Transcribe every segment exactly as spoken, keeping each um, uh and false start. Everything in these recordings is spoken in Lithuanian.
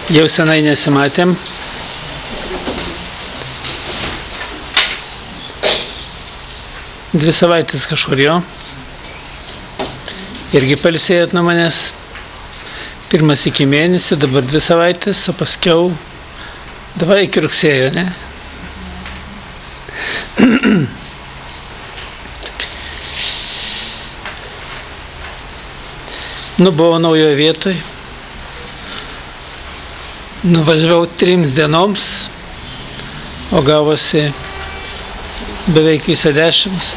Jau senai nesimatėm. Dvi savaitės kažkur jo. Irgi pailsėjot nuo manęs. Pirmas iki mėnesį, dabar dvi savaitės, o paskiau dabar iki rugsėjo, ne? Nu, buvau naujoje vietoje. Nuvažiavau trims dienoms, o gavosi beveik visą dešimt.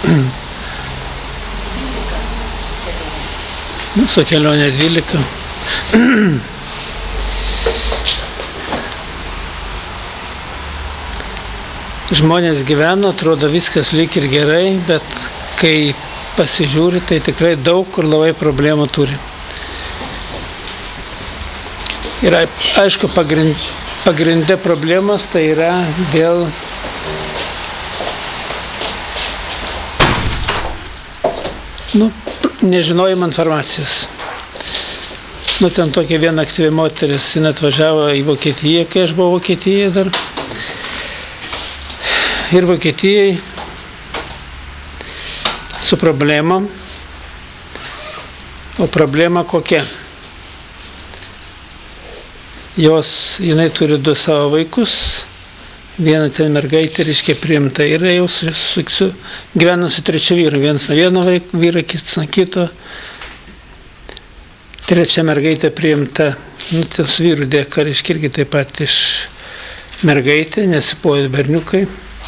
Nu, su kelionė dvylika. Žmonės gyvena, atrodo viskas lyg ir gerai, bet kai pasižiūri, tai tikrai daug kur labai problemų turi. Ir aišku, pagrind, pagrindė problemas tai yra dėl nu, nežinojimo informacijos. Nu, ten tokia viena aktyvi moteris, jin atvažiavo į Vokietiją, kai aš buvau Vokietijoje dar. Ir Vokietijai su problemom. O problema kokia? Jos, jinai turi du savo vaikus, vieną ten mergaitę, reiškia, priimta, ir jau su, su, su, gyvena su trečiu vyru, vienas na vieno vyro, kitas na kito. Trečia mergaitė priimta, nu, tos vyrų dėka, reiškia, irgi taip pat iš mergaitė, nesipojo berniukai.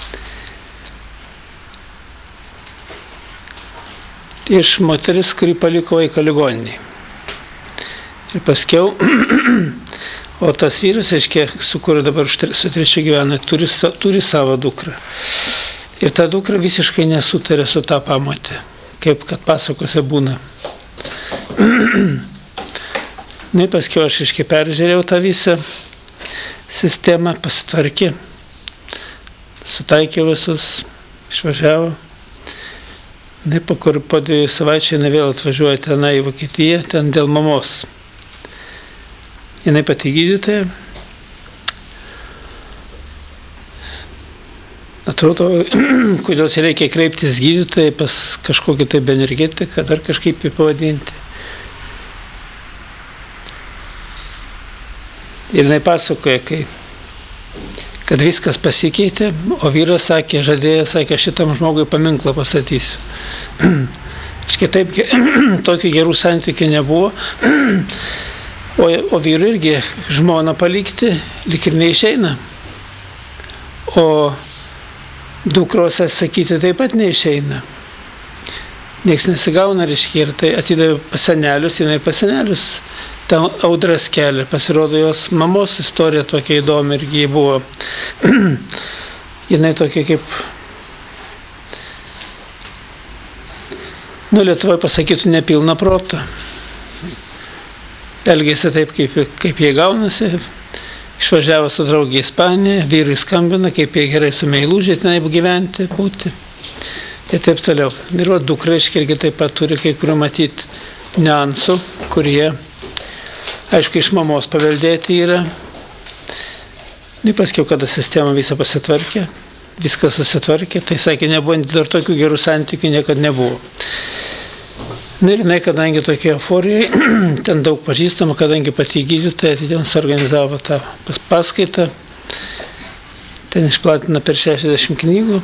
Iš moteris, kuri paliko vaiką ligoninėje. Ir paskiau o tas vyras, aiškiai, su kuriuo dabar su trečiu gyvena, turi, turi savo dukrą. Ir ta dukra visiškai nesutarė su tą pamotę, kaip kad pasakose būna. Na, paskiau aš, aiškiai, peržiūrėjau tą visą sistemą, pasitvarkė, sutaikė visus, išvažiavo. Na, po, kur, po dviejų savaičių jinai vėl atvažiuoja tenai į Vokietiją, ten dėl mamos. Jinai pati gydytoja. Atrodo, kodėl čia reikia kreiptis gydytojai pas kažkokį tai energetiką, dar kažkaip pavadinti. Ir jinai pasakoja, kai, kad viskas pasikeitė, o vyras sakė, žadėjo, sakė, šitam žmogui paminklą pastatysiu. Aš kitaip, tokių gerų santykių nebuvo. O, o vyru irgi žmoną palikti, lyg ir neišeina. O dukros atsakyti taip pat neišeina. Niekas nesigauna, reiškia, ir tai atidavė pas senelius, jinai pas senelius tą audras kelia. Pasirodo, jos mamos istorija tokia įdomi irgi buvo. Jinai tokia kaip, nu, Lietuvoje pasakytų, nepilna protą. Elgėsi taip, kaip, kaip jie gaunasi. Išvažiavo su draugė į Ispaniją, vyrui skambina, kaip jie gerai su meilužė tenai gyventi, būti. Ir taip toliau. Ir o dukra, irgi taip pat turi kai kurių matyti niuansų, kurie, aišku, iš mamos paveldėti yra. Ir paskiau, kada sistema visą pasitvarkė, viskas susitvarkė, tai sakė, nebuvo dar tokių gerų santykių, niekad nebuvo. Na ir jinai, kadangi tokia euforija, ten daug pažįstama, kadangi pati gydytoja, tai ten suorganizavo tą paskaitą, ten išplatina per šešiasdešimt knygų.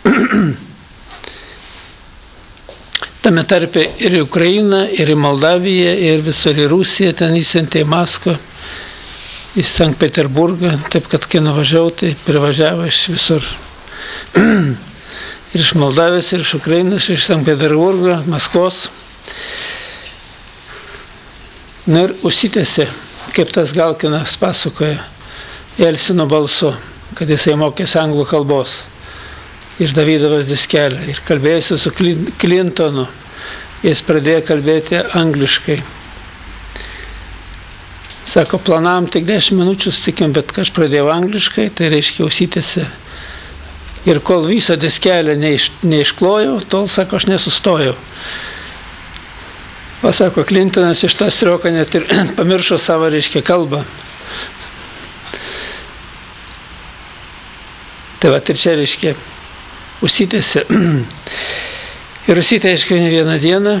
Tame tarpe ir į Ukrainą, ir į Moldaviją, ir visur į Rusiją, ten įsiuntė į Maskvą, į Sankt Peterburgą, taip kad kai nuvažiavau, tai privažiavo iš visur. Ir iš Moldavijos, ir iš Ukrainos, ir iš Sankt Peterburgo, Maskvos. Na ir užsitęsė, kaip tas Galkinas pasakoja, Jelcino balsu, kad jisai mokėsi anglų kalbos. Išdavydavęs diskelę ir kalbėjusi su Clintonu, jis pradėjo kalbėti angliškai. Sako, planavom tik dešimt minučių sutikim, bet kai aš pradėjau angliškai, tai reiškia užsitęsė. Ir kol visą diskelę neiš, neišklojau, tol, sako, aš nesustojau. O sako, Clintonas iš tą strioką net ir pamiršo savo, reiškia, kalbą. Tai va, ir čia, reiškia, užsitęsė. Ir užsitęsė ne vieną dieną.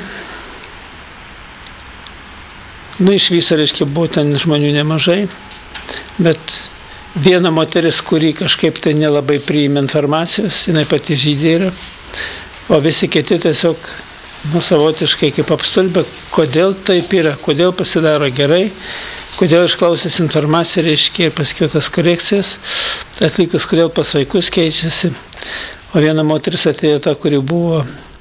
Nu, iš viso, reiškia, buvo ten žmonių nemažai, bet viena moteris, kuri kažkaip tai nelabai priima informacijos, jinai pati žydė yra, o visi kiti tiesiog, nu, savotiškai kaip apstulbę, kodėl taip yra, kodėl pasidaro gerai, kodėl išklausęs informaciją, reiškia, ir paskiau tas korekcijas, atlikus, kodėl pas vaikus keičiasi. O viena moteris atėjo ta, kuri buvo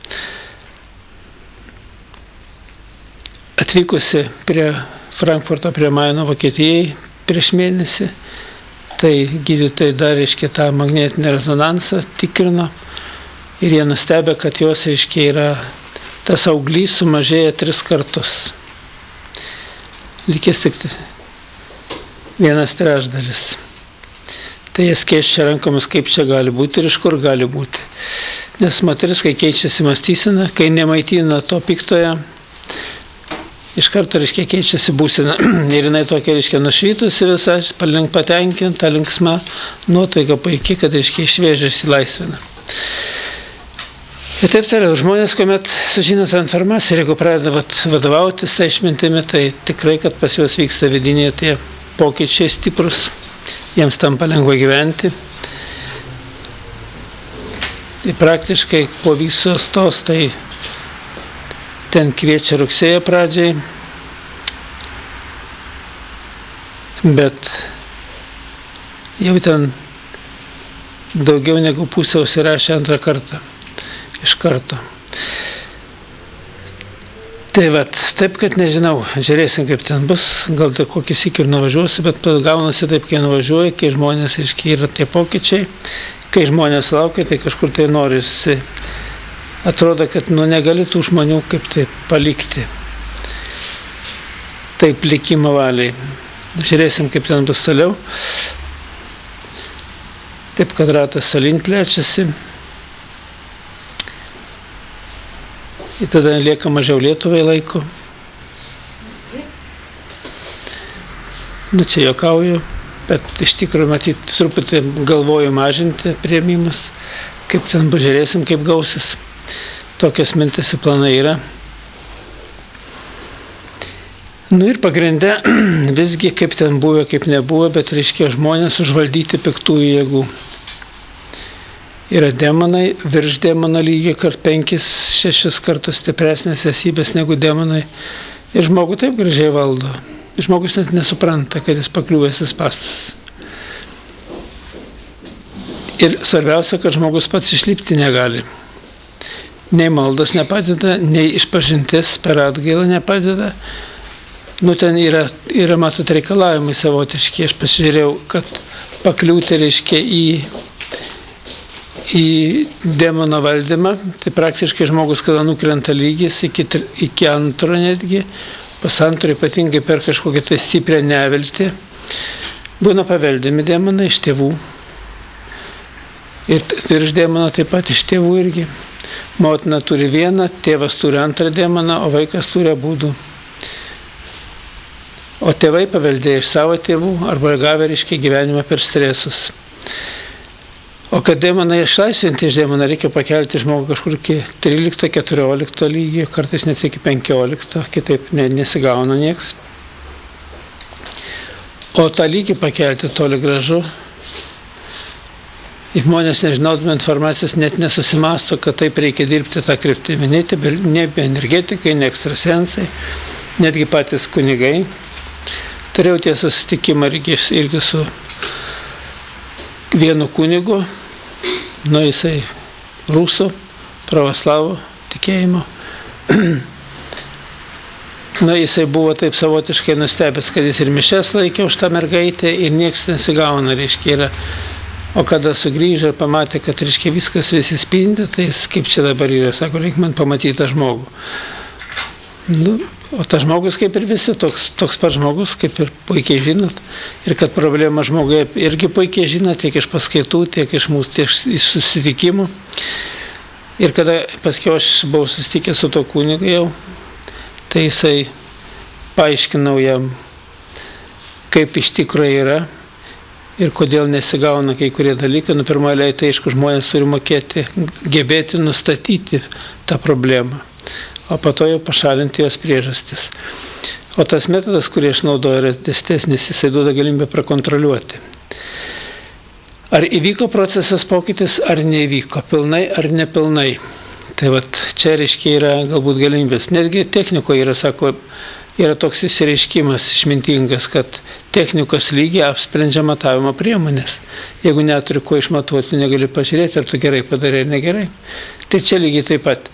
atvykusi prie Frankfurto, prie Maino, Vokietijai prieš mėnesį. Tai gydytojai dar, reiškia, tą magnetinį rezonansą tikrino ir jie nustebė, kad jos, reiškia, yra tas auglys sumažėja tris kartus. Likės tik vienas trečdalis. Tai jie skėsčia rankomis, kaip čia gali būti ir iš kur gali būti. Nes moteris, kai keičiasi mąstysena, kai nemaitina to piktoje, iš karto, reiškia, keičiasi būsena. Ir jinai tokia, reiškia, nušvytusi visą, palink patenkinta, linksma, nuotaika puikiai, kad, reiškia, iš vėžio išsilaisvina. Ir taip toliau, žmonės, kuomet sužino tą informaciją, ir jeigu pradeda vadovautis tą išmintimi, tai tikrai, kad pas juos vyksta vidiniai tie pokyčiai stiprus, jiems tampa lengva gyventi. Ir praktiškai po visos tos, tai ten kviečia rugsėjo pradžiai, bet jau ten daugiau negu pusė užsirašė antrą kartą, iš karto. Tai vat, taip, kad nežinau, žiūrėsim, kaip ten bus, gal tai kokį sykį ir nuvažiuosiu, bet gaunasi taip, kai nuvažiuoju, kai žmonės, aiškiai, yra tie pokyčiai, kai žmonės laukia, tai kažkur tai norisi. Atrodo, kad nu, negali tų žmonių kaip tai palikti. Taip likimo valiai. Žiūrėsim, kaip ten bus toliau. Taip, kad ratas tolyn plečiasi. Ir tada lieka mažiau Lietuvai laiko. Nu, čia juokauju, bet iš tikrųjų, matyt, truputį galvoju mažinti priėmimus. Kaip ten bus, žiūrėsim, kaip gausis. Tokias mintis ir planai yra. Nu ir pagrinde, visgi kaip ten buvo, kaip nebuvo, bet reiškia žmonės užvaldyti piktųjų jėgų. Yra demonai, virš demono lygiai, kart penkis, šešis kartus stipresnės esybės negu demonai. Ir žmogų taip gražiai valdo. Žmogus net nesupranta, kad jis pakliuvęs į spąstus. Ir svarbiausia, kad žmogus pats išlipti negali. Nei maldos nepadeda, nei išpažintis per atgailą nepadeda. Nu, ten yra, yra matot, reikalavimai savotiški. Aš pasižiūrėjau, kad pakliūti, reiškia, į, į demono valdymą. Tai praktiškai žmogus, kada nukrenta lygis iki, iki antro netgi, pas antro ypatingai per kažkokią tai stiprią neviltį, būna paveldimi demonai iš tėvų. Ir virš demono taip pat iš tėvų irgi. Motina turi vieną, tėvas turi antrą demoną, o vaikas turi abudu. O tėvai paveldėjo iš savo tėvų arba gavę, reiškia, gyvenimą per stresus. O kad demoną išlaisvinti iš demoną, reikia pakelti žmogų kažkur iki trylikto keturiolikto lygio, kartais net iki penkiolikto, kitaip ne, nesigauna nieks. O tą lygį pakelti toli gražu. Žmonės, nežinodami informacijos, net nesusimasto, kad taip reikia dirbti tą kryptimį. Ne energetikai, ne ekstrasensai, netgi patys kunigai. Turėjau tie susitikimą irgi, irgi su vienu kunigu, nu jisai rusų, pravoslavų tikėjimo. Nu jisai buvo taip savotiškai nustebęs, kad jis ir mišes laikė už tą mergaitę ir nieks nesigauna, reiškia, yra. O kada sugrįžo ir pamatė, kad, reiškia, viskas visi spindi, tai jis, kaip čia dabar yra, sako, reikia man pamatyti tą žmogų. Nu, o tas žmogus, kaip ir visi, toks, toks pat žmogus, kaip ir puikiai žinot. Ir kad problema žmogui irgi puikiai žinot, tiek iš paskaitų, tiek iš mūsų, tiek iš susitikimų. Ir kada paskiau aš buvau susitikęs su to kunigu jau, tai jisai paaiškinau jam, kaip iš tikrųjų yra. ir kodėl nesigauna kai kurie dalykai. Nu, pirmoje tai aišku, žmonės turi mokėti, gebėti nustatyti tą problemą, o po to jau pašalinti jos priežastis. O tas metodas, kurį aš naudoju, yra dėstesnis, jisai duoda galimybę prakontroliuoti. Ar įvyko procesas pokytis, ar neįvyko, pilnai ar nepilnai. Tai vat, čia reiškia yra galbūt galimybės. Netgi technikoje yra, sako, yra toks išsireiškimas išmintingas, kad technikos lygiai apsprendžia matavimo priemonės. Jeigu neturi ko išmatuoti, negali pažiūrėti, ar tu gerai padarai ar negerai. Tai čia lygiai taip pat.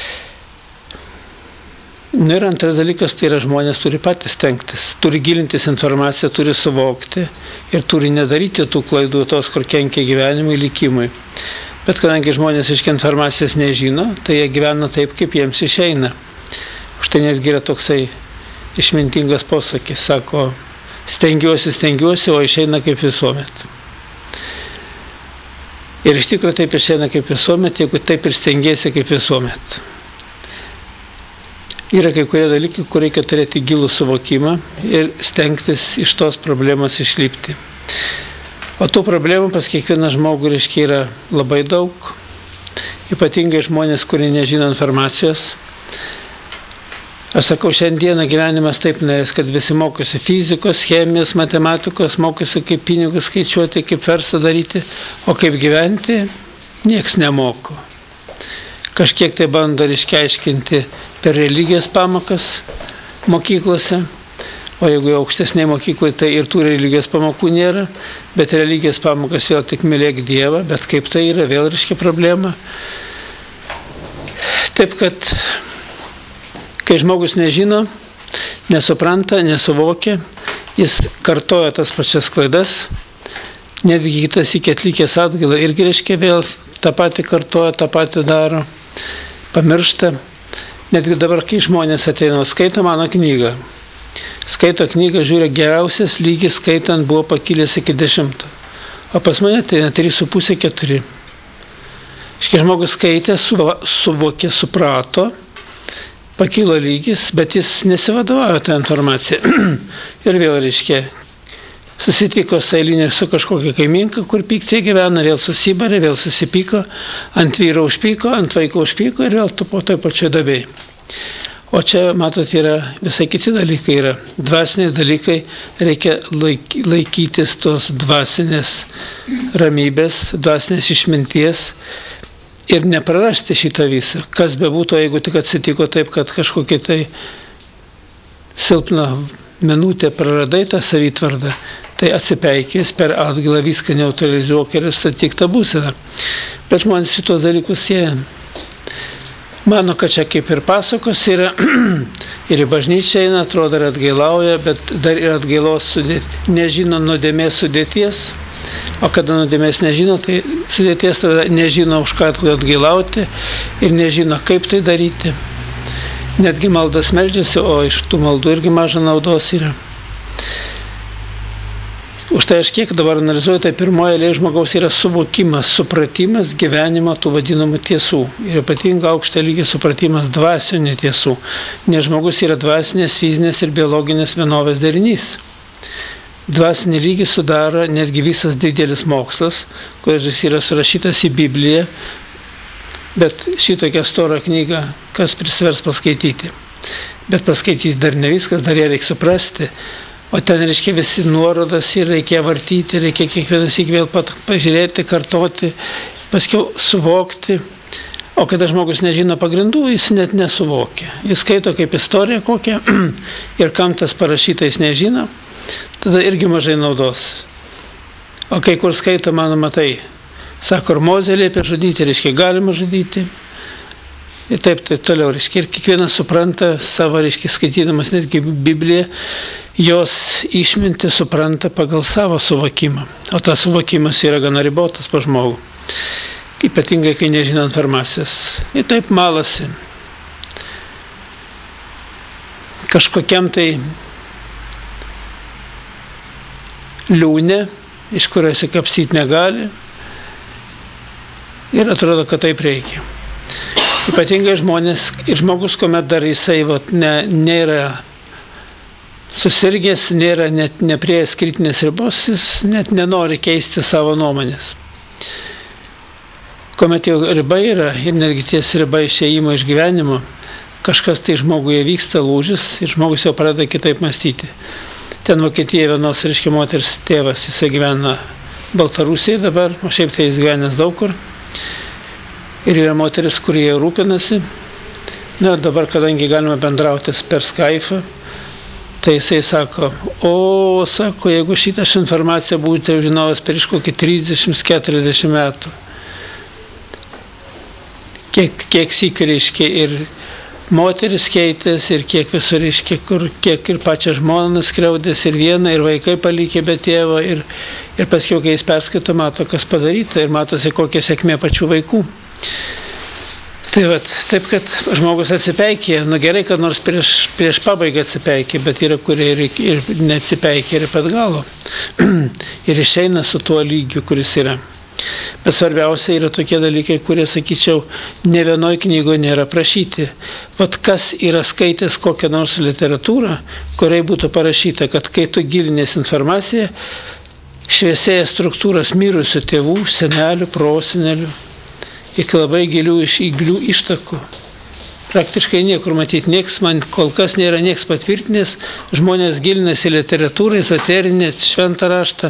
Nu ir antras dalykas, tai yra žmonės turi patys stengtis, turi gilintis informaciją, turi suvokti ir turi nedaryti tų klaidų, tos, kur kenkia gyvenimui, likimui. Bet kadangi žmonės iš informacijos nežino, tai jie gyvena taip, kaip jiems išeina. Štai netgi yra toksai išmintingas posakis, sako, stengiuosi, stengiuosi, o išeina kaip visuomet. Ir iš tikrųjų taip išeina kaip visuomet, jeigu taip ir stengiesi kaip visuomet. Yra kai kurie dalykai, kur reikia turėti gilų suvokimą ir stengtis iš tos problemos išlipti. O tų problemų pas kiekvieną žmogų, reiškia, yra labai daug. Ypatingai žmonės, kurie nežino informacijos. Aš sakau, šiandieną gyvenimas taip nuėjęs, kad visi mokosi fizikos, chemijos, matematikos, mokosi kaip pinigus skaičiuoti, kaip verslą daryti, o kaip gyventi nieks nemoko. Kažkiek tai bando išaiškinti per religijos pamokas mokyklose, o jeigu jau aukštesnėje mokykloje, tai ir tų religijos pamokų nėra, bet religijos pamokas vėl tik mylėk Dievą, bet kaip tai yra, vėl reiškia problema. Taip kad, kai žmogus nežino, nesupranta, nesuvokia, jis kartoja tas pačias klaidas, netgi kitas iki atlikęs atgailą irgi reiškia vėl tą patį kartoja, tą patį daro, pamiršta. Netgi dabar, kai žmonės ateina, skaito mano knygą, skaito knygą, žiūrė, geriausias lygis skaitant buvo pakilęs iki dešimto, o pas mane ateina trys su pusė keturi. Iškai žmogus skaitė, suvokė, suprato, pakilo lygis, bet jis nesivadovavo tą informaciją. Ir vėl, reiškia, susitiko eilinė su kažkokia kaiminka, kur pyktė gyvena, vėl susibarė, vėl susipyko, ant vyro užpyko, ant vaiko užpyko ir vėl po toj pačioj dabėjai. O čia, matot, yra visai kiti dalykai, yra dvasiniai dalykai, reikia laikytis tos dvasinės ramybės, dvasinės išminties ir neprarasti šitą visą. Kas bebūtų, jeigu tik atsitiko taip, kad kažkokia tai silpna minutė praradai tą savitvardą, tai atsipeikės per atgailą, viską neutralizuok ir statyk tą būseną. Bet žmonės šitos dalykus jie mano, kad čia kaip ir pasakos yra, ir į bažnyčią eina, atrodo, ir atgailauja, bet dar ir atgailos sudėt, nežino nuodėmės sudėties, o kada nuodėmės nežino, tai sudėties tada nežino, už ką atgailauti ir nežino, kaip tai daryti. Netgi maldas meldžiasi, o iš tų maldų irgi maža naudos yra. Už tai aš kiek dabar analizuoju, tai pirmoje eilėje žmogaus yra suvokimas, supratimas gyvenimo tų vadinamų tiesų. Ir ypatingai aukšto lygio supratimas dvasinių tiesų. Nes žmogus yra dvasinės, fizinės ir biologinės vienovės derinys. Dvasinį lygį sudaro netgi visas didelis mokslas, kuris yra surašytas į Bibliją, bet šitokią storą knygą kas prisvers paskaityti. Bet paskaityti dar ne viskas, dar ją reikia suprasti. O ten reiškia visi nuorodas ir reikia vartyti, reikia kiekvienas įk vėl pažiūrėti, kartoti, paskiau suvokti. O kada žmogus nežino pagrindų, jis net nesuvokia. Jis skaito kaip istoriją kokią ir kam tas parašyta jis nežino, tada irgi mažai naudos. O kai kur skaito, mano matai, sako, ir Mozė liepė žudyti, reiškia galima žudyti. Ir taip, tai toliau, reiškia, ir kiekvienas supranta savo, reiškia, skaitydamas netgi Bibliją, jos išmintį supranta pagal savo suvokimą. O tas suvokimas yra gana ribotas pa žmogų. Ypatingai, kai nežino informacijos. Ir taip malasi. Kažkokiam tai liūne, iš kurio jis kapsyti negali. Ir atrodo, kad taip reikia. Ypatingai žmonės ir žmogus, kuomet dar jisai vat, ne, nėra susirgęs, nėra net neprieėjęs kritinės ribos, jis net nenori keisti savo nuomonės. Kuomet jau riba yra, ir netgi ties riba išėjimo iš gyvenimo, kažkas tai žmoguje vyksta lūžis ir žmogus jau pradeda kitaip mąstyti. Ten Vokietijoje vienos, reiškia, moters tėvas, jisai gyvena Baltarusijoje dabar, o šiaip tai jis gyvenęs daug kur. Ir yra moteris, kurie rūpinasi. Na, dabar, kadangi galime bendrauti per Skype'ą, tai jisai sako, o, sako, jeigu šitą informaciją būtų žinojęs prieš kokį trisdešimt keturiasdešimt metų, kiek, kiek sykių, reiškia, ir moteris keitės, ir kiek visur, reiškia, kur, kiek ir pačią žmoną skriaudės, ir vieną, ir vaikai palikė be tėvo, ir, ir paskiau, kai jis perskaito, mato, kas padaryta, ir matosi, kokia sėkmė pačių vaikų. Tai vat, taip, kad žmogus atsipeikė, nu gerai, kad nors prieš, prieš pabaigą atsipeikė, bet yra, kurie ir, ir neatsipeikė ir pat galo. Ir išeina su tuo lygiu, kuris yra. Bet svarbiausia yra tokie dalykai, kurie, sakyčiau, ne vienoj knygoje nėra prašyti. Vat kas yra skaitęs kokią nors literatūrą, kuriai būtų parašyta, kad kai tu gilinės informaciją, šviesėja struktūras mirusių tėvų, senelių, prosenelių, iki labai gilių iš įglių ištakų. Praktiškai niekur matyti, nieks man kol kas nėra nieks patvirtinęs, žmonės gilinasi literatūrą, ezoterinę, šventą raštą,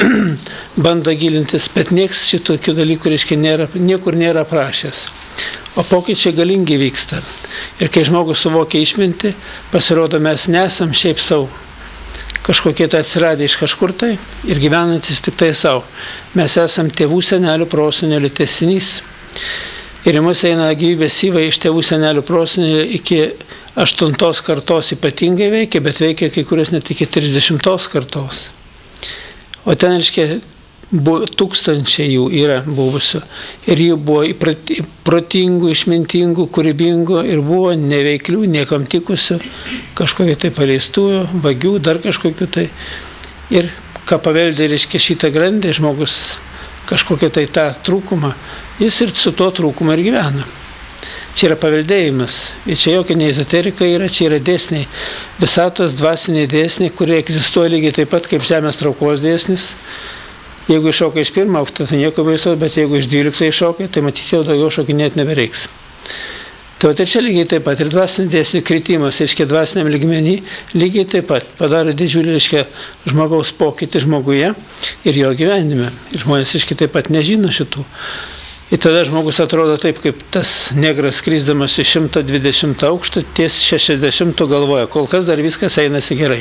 bando gilintis, bet nieks šitokių dalykų, reiškia, nėra, niekur nėra prašęs. O pokyčiai galingi vyksta. Ir kai žmogus suvokia išmintį, pasirodo, mes nesam šiaip savo kažkokie tai atsiradę iš kažkur tai ir gyvenantis tik tai savo. Mes esam tėvų, senelių, prosenelių tęsinys. Ir į mus eina gyvybės syvai iš tėvų, senelių, prosenelių iki aštuntos kartos ypatingai veikia, bet veikia kai kurios net iki trisdešimtos kartos. O ten, reiškia, tūkstančiai jų yra buvusių. Ir jų buvo protingų, išmintingų, kūrybingų ir buvo neveiklių, niekam tikusių, kažkokių tai paleistųjų, vagių, dar kažkokių tai. Ir ką paveldė, reiškia, šitą grandį, žmogus kažkokią tai tą trūkumą, jis ir su tuo trūkumu ir gyvena. Čia yra paveldėjimas. Ir čia jokia ne ezoterika yra, čia yra dėsniai. Visatos dvasiniai dėsniai, kurie egzistuoja lygiai taip pat kaip žemės traukos dėsnis. Jeigu iššoka iš pirmo aukšto, tai nieko baisaus, bet jeigu iš dvylikto iššoka, tai matyti jau daugiau šokinėti nebereiks. Tai, tai čia lygiai taip pat ir dvasinių dėsnių kritimas, reiškia dvasiniam lygmenį, lygiai taip pat padaro didžiulį, reiškia, žmogaus pokytį žmoguje ir jo gyvenime. Ir žmonės, reiškia, taip pat nežino šitų. Ir tada žmogus atrodo taip, kaip tas negras skrisdamas iš šimto dvidešimto aukšto, ties šešiasdešimto galvoja, kol kas dar viskas einasi gerai.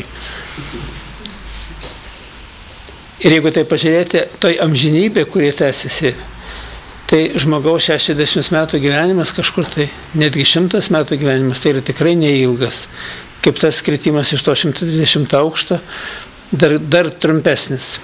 Ir jeigu tai pažiūrėti, tai amžinybė, kurie tęsiasi, tai žmogaus šešiasdešimt metų gyvenimas kažkur tai, netgi šimtas metų gyvenimas, tai yra tikrai neilgas. Kaip tas kritimas iš to šimto dvidešimto aukšto, dar, dar trumpesnis.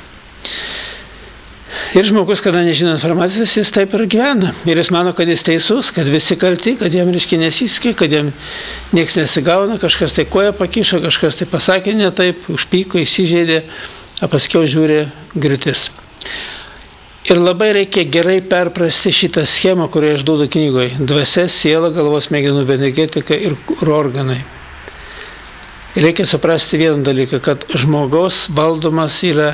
Ir žmogus, kada nežino informacijos, jis taip ir gyvena. Ir jis mano, kad jis teisus, kad visi kalti, kad jam, reiškia, nesiskė, kad jam nieks nesigauna, kažkas tai koją pakišo, kažkas tai pasakė ne taip, užpyko, įsižeidė, o paskiau žiūri griūtis. Ir labai reikia gerai perprasti šitą schemą, kurią aš duodu knygoje. Dvasia, siela, galvos smegenų energetika ir organai. Ir reikia suprasti vieną dalyką, kad žmogaus valdomas yra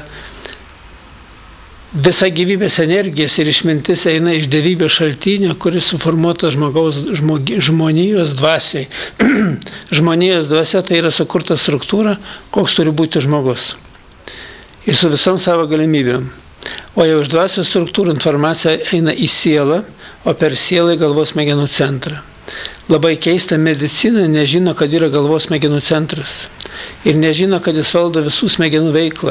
visa gyvybės energijas ir išmintis eina iš dievybės šaltinio, kuris suformuotas žmogaus, žmogi, žmonijos dvasiai. Žmonijos dvasia tai yra sukurta struktūra, koks turi būti žmogus. Ir su visom savo galimybėm. O jau iš dvasios struktūrų informacija eina į sielą, o per sielą į galvos smegenų centrą. Labai keista, medicina nežino, kad yra galvos smegenų centras. Ir nežino, kad jis valdo visų smegenų veiklą.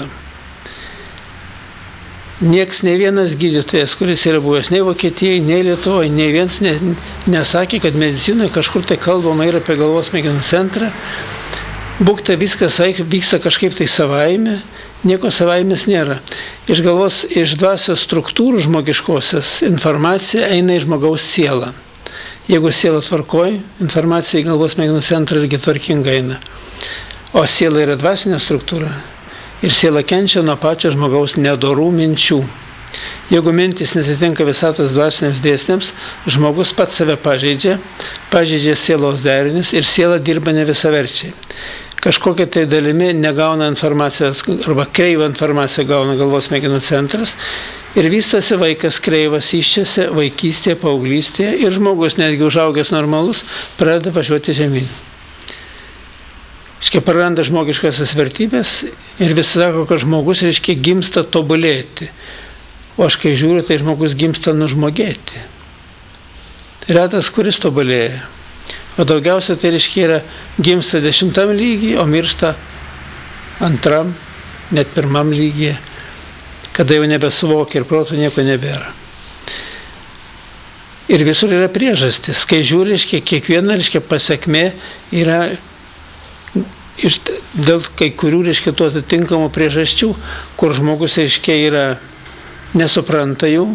Nieks, ne vienas gydytojas, kuris yra buvęs nei Vokietijoje, nei Lietuvoje, nei vienas ne, nesakė, kad medicinoje kažkur tai kalbama yra apie galvos smegenų centrą. Būkta viskas vyksta kažkaip tai savaime, nieko savaimės nėra. Iš galvos, iš dvasios struktūrų žmogiškosios informacija eina į žmogaus sielą. Jeigu siela tvarkoja, informacija į galvos smegenų centrą irgi tvarkinga eina. O siela yra dvasinė struktūra. Ir siela kenčia nuo pačio žmogaus nedorų minčių. Jeigu mintis nesitinka visatos dvasiniams dėsniams, žmogus pats save pažeidžia, pažeidžia sielos derinius ir siela dirba ne visaverčiai. kažkokia tai dalimi negauna informacijos arba kreivą informaciją gauna galvos smegenų centras ir vystosi vaikas kreivas iščiasi vaikystėje, paauglystėje ir žmogus, netgi užaugęs normalus, pradeda važiuoti žemyn. Reiškia, praranda žmogiškasias vertybės ir visi sako, kad žmogus, reiškia, gimsta tobulėti. O aš kai žiūriu, tai žmogus gimsta nužmogėti. Retas, kuris tobulėja. O daugiausia tai, reiškia, yra gimsta dešimtam lygiai, o miršta antram, net pirmam lygiai, kada jau nebesuvokia ir proto nieko nebėra. Ir visur yra priežastis. Kai žiūri, reiškia, kiekviena, reiškia, pasekmė yra iš, dėl kai kurių, reiškia, tų atitinkamų priežasčių, kur žmogus, reiškia, yra nesupranta jų,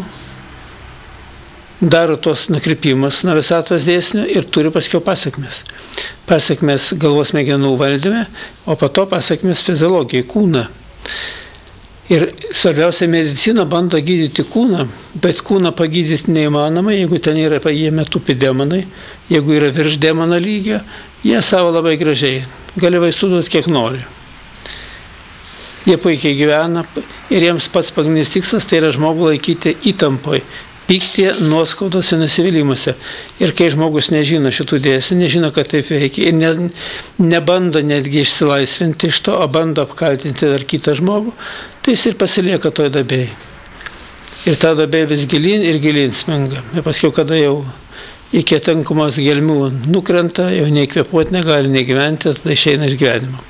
daro tos nukrypimus nuo visatos dėsnių ir turi paskiau pasekmes. Pasekmes galvos smegenų valdyme, o po to pasekmes fiziologijai, kūną. Ir svarbiausia, medicina bando gydyti kūną, bet kūną pagydyti neįmanoma, jeigu ten yra jame tupi demonai, jeigu yra virš demono lygio, jie savo labai gražiai, gali vaistų duoti kiek nori. Jie puikiai gyvena ir jiems pats pagrindinis tikslas tai yra žmogų laikyti įtampoj, pyktyje, nuoskaudose, nusivylimuose. Ir kai žmogus nežino šitų dėsnių, nežino, kad taip veikia ir ne, nebando netgi išsilaisvinti iš to, o bando apkaltinti dar kitą žmogų, tai jis ir pasilieka toj dabėjai. Ir ta dabėja vis gilin ir gilin smenga. Ir paskiau, kada jau iki atankamos gelmių nukrenta, jau nei kvėpuoti negali, nei gyventi, tada išeina iš gyvenimo.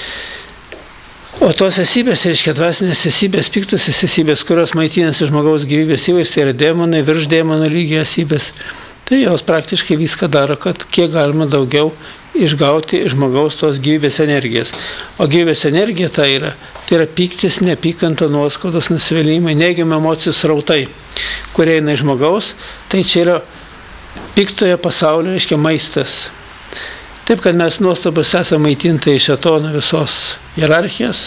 O tos esybės, reiškia dvasinės esybės, piktos esybės, kurios maitinasi žmogaus gyvybės įvais, tai yra demonai, virš demonų lygio esybės, tai jos praktiškai viską daro, kad kiek galima daugiau išgauti iš žmogaus tos gyvybės energijos. O gyvybės energija tai yra, tai yra pyktis, nepykanta, nuoskaudos, nusivylimai, neigiami emocijų srautai, kurie eina iš žmogaus, tai čia yra piktojo pasaulio, reiškia maistas. Taip, kad mes nuostabus esame maitintai iš šėtono visos hierarchijos.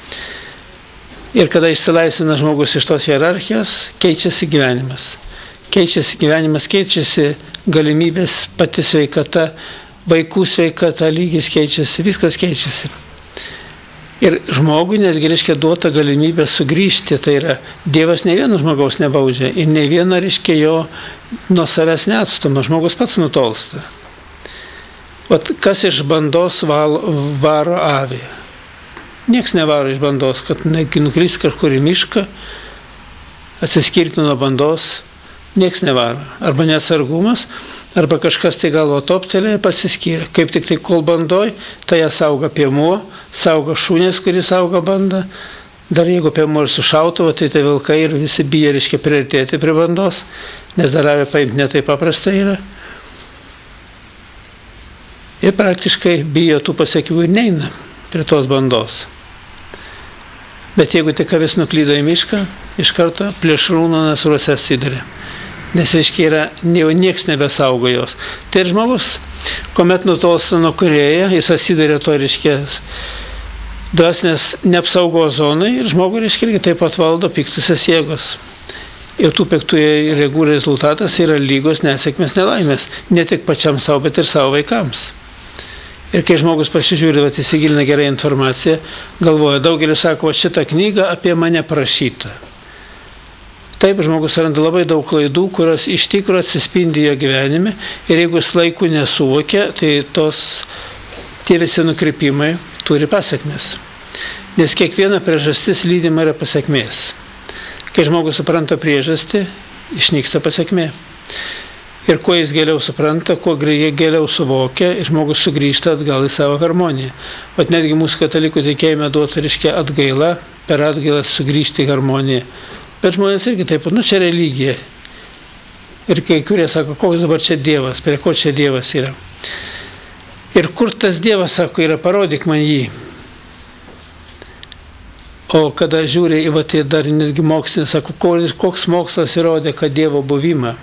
Ir kada išsilaisvina žmogus iš tos hierarchijos, keičiasi gyvenimas. Keičiasi gyvenimas, keičiasi galimybės, pati sveikata, vaikų sveikata, lygis keičiasi, viskas keičiasi. Ir žmogui netgi, reiškia, duota galimybė sugrįžti, tai yra Dievas ne vieno žmogaus nebaudžia ir ne vieno, reiškia, jo nuo savęs neatstuma, žmogus pats nutolsta. Ot, kas iš bandos val, varo avį? Niekas nevaro iš bandos, kad nukrist kažkur į mišką, atsiskirti nuo bandos, niekas nevaro. Arba neatsargumas, arba kažkas tai galvo toptelė, pasiskyrė. Kaip tik tai kol bandoj, tai ją sauga piemuo, sauga šunės, kuris sauga bandą. Dar jeigu piemuo ir sušautuvo, tai tai vilkai ir visi bijo, reiškia, priartėti prie bandos, nes dar avį paimti ne taip paprastai yra. Ir praktiškai bijo tų pasiekimų ir neina prie tos bandos. Bet jeigu tik avis nuklydo į mišką, iš karto plėšrūno nasruose atsiduria. Nes, reiškia, yra, jau nieks nebesaugo jos. Tai ir žmogus, kuomet nutolsta nuo kūrėjo, jis atsiduria to, reiškia, dvasinės neapsaugos zonai ir žmogui, reiškia, irgi taip pat valdo piktusios jėgos. Ir tų piktųjų jėgų rezultatas yra lygos, nesėkmės, nelaimės. Ne tik pačiam savo, bet ir savo vaikams. Ir kai žmogus pasižiūri, vat, įsigilina gerai informaciją, galvoja, daugelis sako, šitą knygą apie mane parašyta. Taip, žmogus randa labai daug klaidų, kurios iš tikrųjų atsispindi jo gyvenime ir jeigu jis laiku nesuvokia, tai tos, tie visi nukrypimai turi pasekmes. Nes kiekviena priežastis lydima yra pasekmės. Kai žmogus supranta priežastį, išnyksta pasekmė. Ir kuo jis geriau supranta, kuo geriau suvokia, žmogus sugrįžta atgal į savo harmoniją. Vat netgi mūsų katalikų tikėjime duota, reiškia, atgaila, per atgailą sugrįžti į harmoniją. Bet žmonės irgi taip, nu čia religija. Ir kai kurie sako, koks dabar čia Dievas, prie ko čia Dievas yra. Ir kur tas Dievas, sako, yra, parodyk man jį. O kada žiūri į, va, tai dar netgi mokslinis, sako, koks mokslas įrodė, kad Dievo buvimą.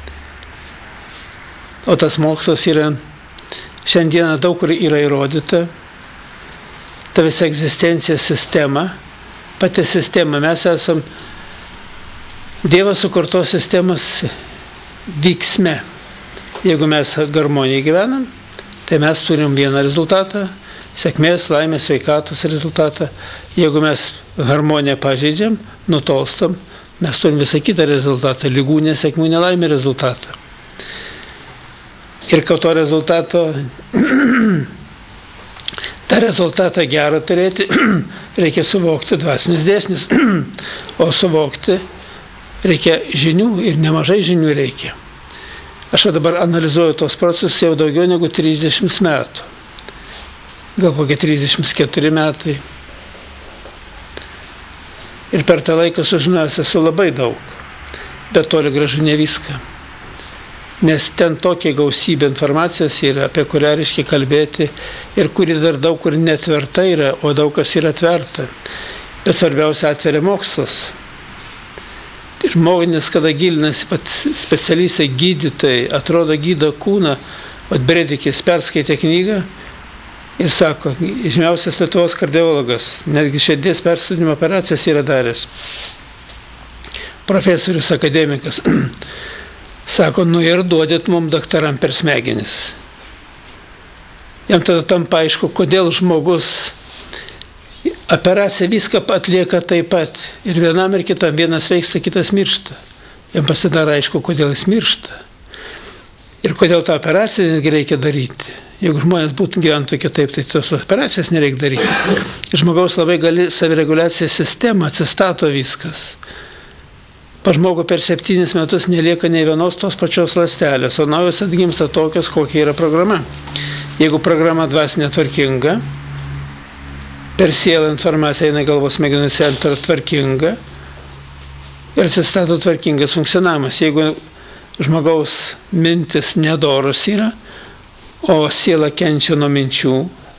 O tas mokslas yra, šiandieną daug kur yra įrodyta, ta visa egzistencijos sistema, pati sistema, mes esam Dievo sukurtos sistemos vyksme. Jeigu mes harmoniją gyvenam, tai mes turim vieną rezultatą, sėkmės, laimės, sveikatos rezultatą. Jeigu mes harmoniją pažeidžiam, nutolstam, mes turim visą kitą rezultatą, lygų, nesėkmių, nelaimė rezultatą. Ir kad to rezultato, tą rezultatą gerą turėti, reikia suvokti dvasinius dėsnius, o suvokti reikia žinių ir nemažai žinių reikia. Aš dabar analizuoju tos procesus jau daugiau negu trisdešimt metų. Gal kokie trisdešimt keturi metai. Ir per tą laiką sužinojęs esu labai daug, bet toli gražu ne viską. Nes ten tokia gausybė informacijos yra, apie kurią reiškia kalbėti ir kuri dar daug kur netverta yra, o daug kas yra atverta. Bet svarbiausia atveria mokslas. Ir žmonės, kada gilinasi specialistai, gydytojai, atrodo gydo kūną, o Bredikis perskaitė knygą ir sako, žymiausias Lietuvos kardiologas, netgi širdies persodinimo operacijas yra daręs, profesorius akademikas, sako, nu ir duodėt mums daktaram per smegenis. Jam tada tampa aišku, kodėl žmogus operacija viską atlieka taip pat. Ir vienam ir kitam, vienas sveiksta, kitas miršta. Jam pasidaro aišku, kodėl jis miršta. Ir kodėl tą operaciją reikia daryti. Jeigu žmonės būtų gyventų kitaip, tai tos operacijas nereikia daryti. Ir žmogaus labai gali savireguliacijos sistema, atsistato viskas. Pa žmogų per septynis metus nelieka nei vienos tos pačios ląstelės, o naujos atgimsta tokios, kokia yra programa. Jeigu programa dvasinė tvarkinga, per sielą informacija eina galvos smegenų centrą tvarkinga ir atsistato tvarkingas funkcionavimas. Jeigu žmogaus mintis nedoros yra, o siela kenčia nuo minčių,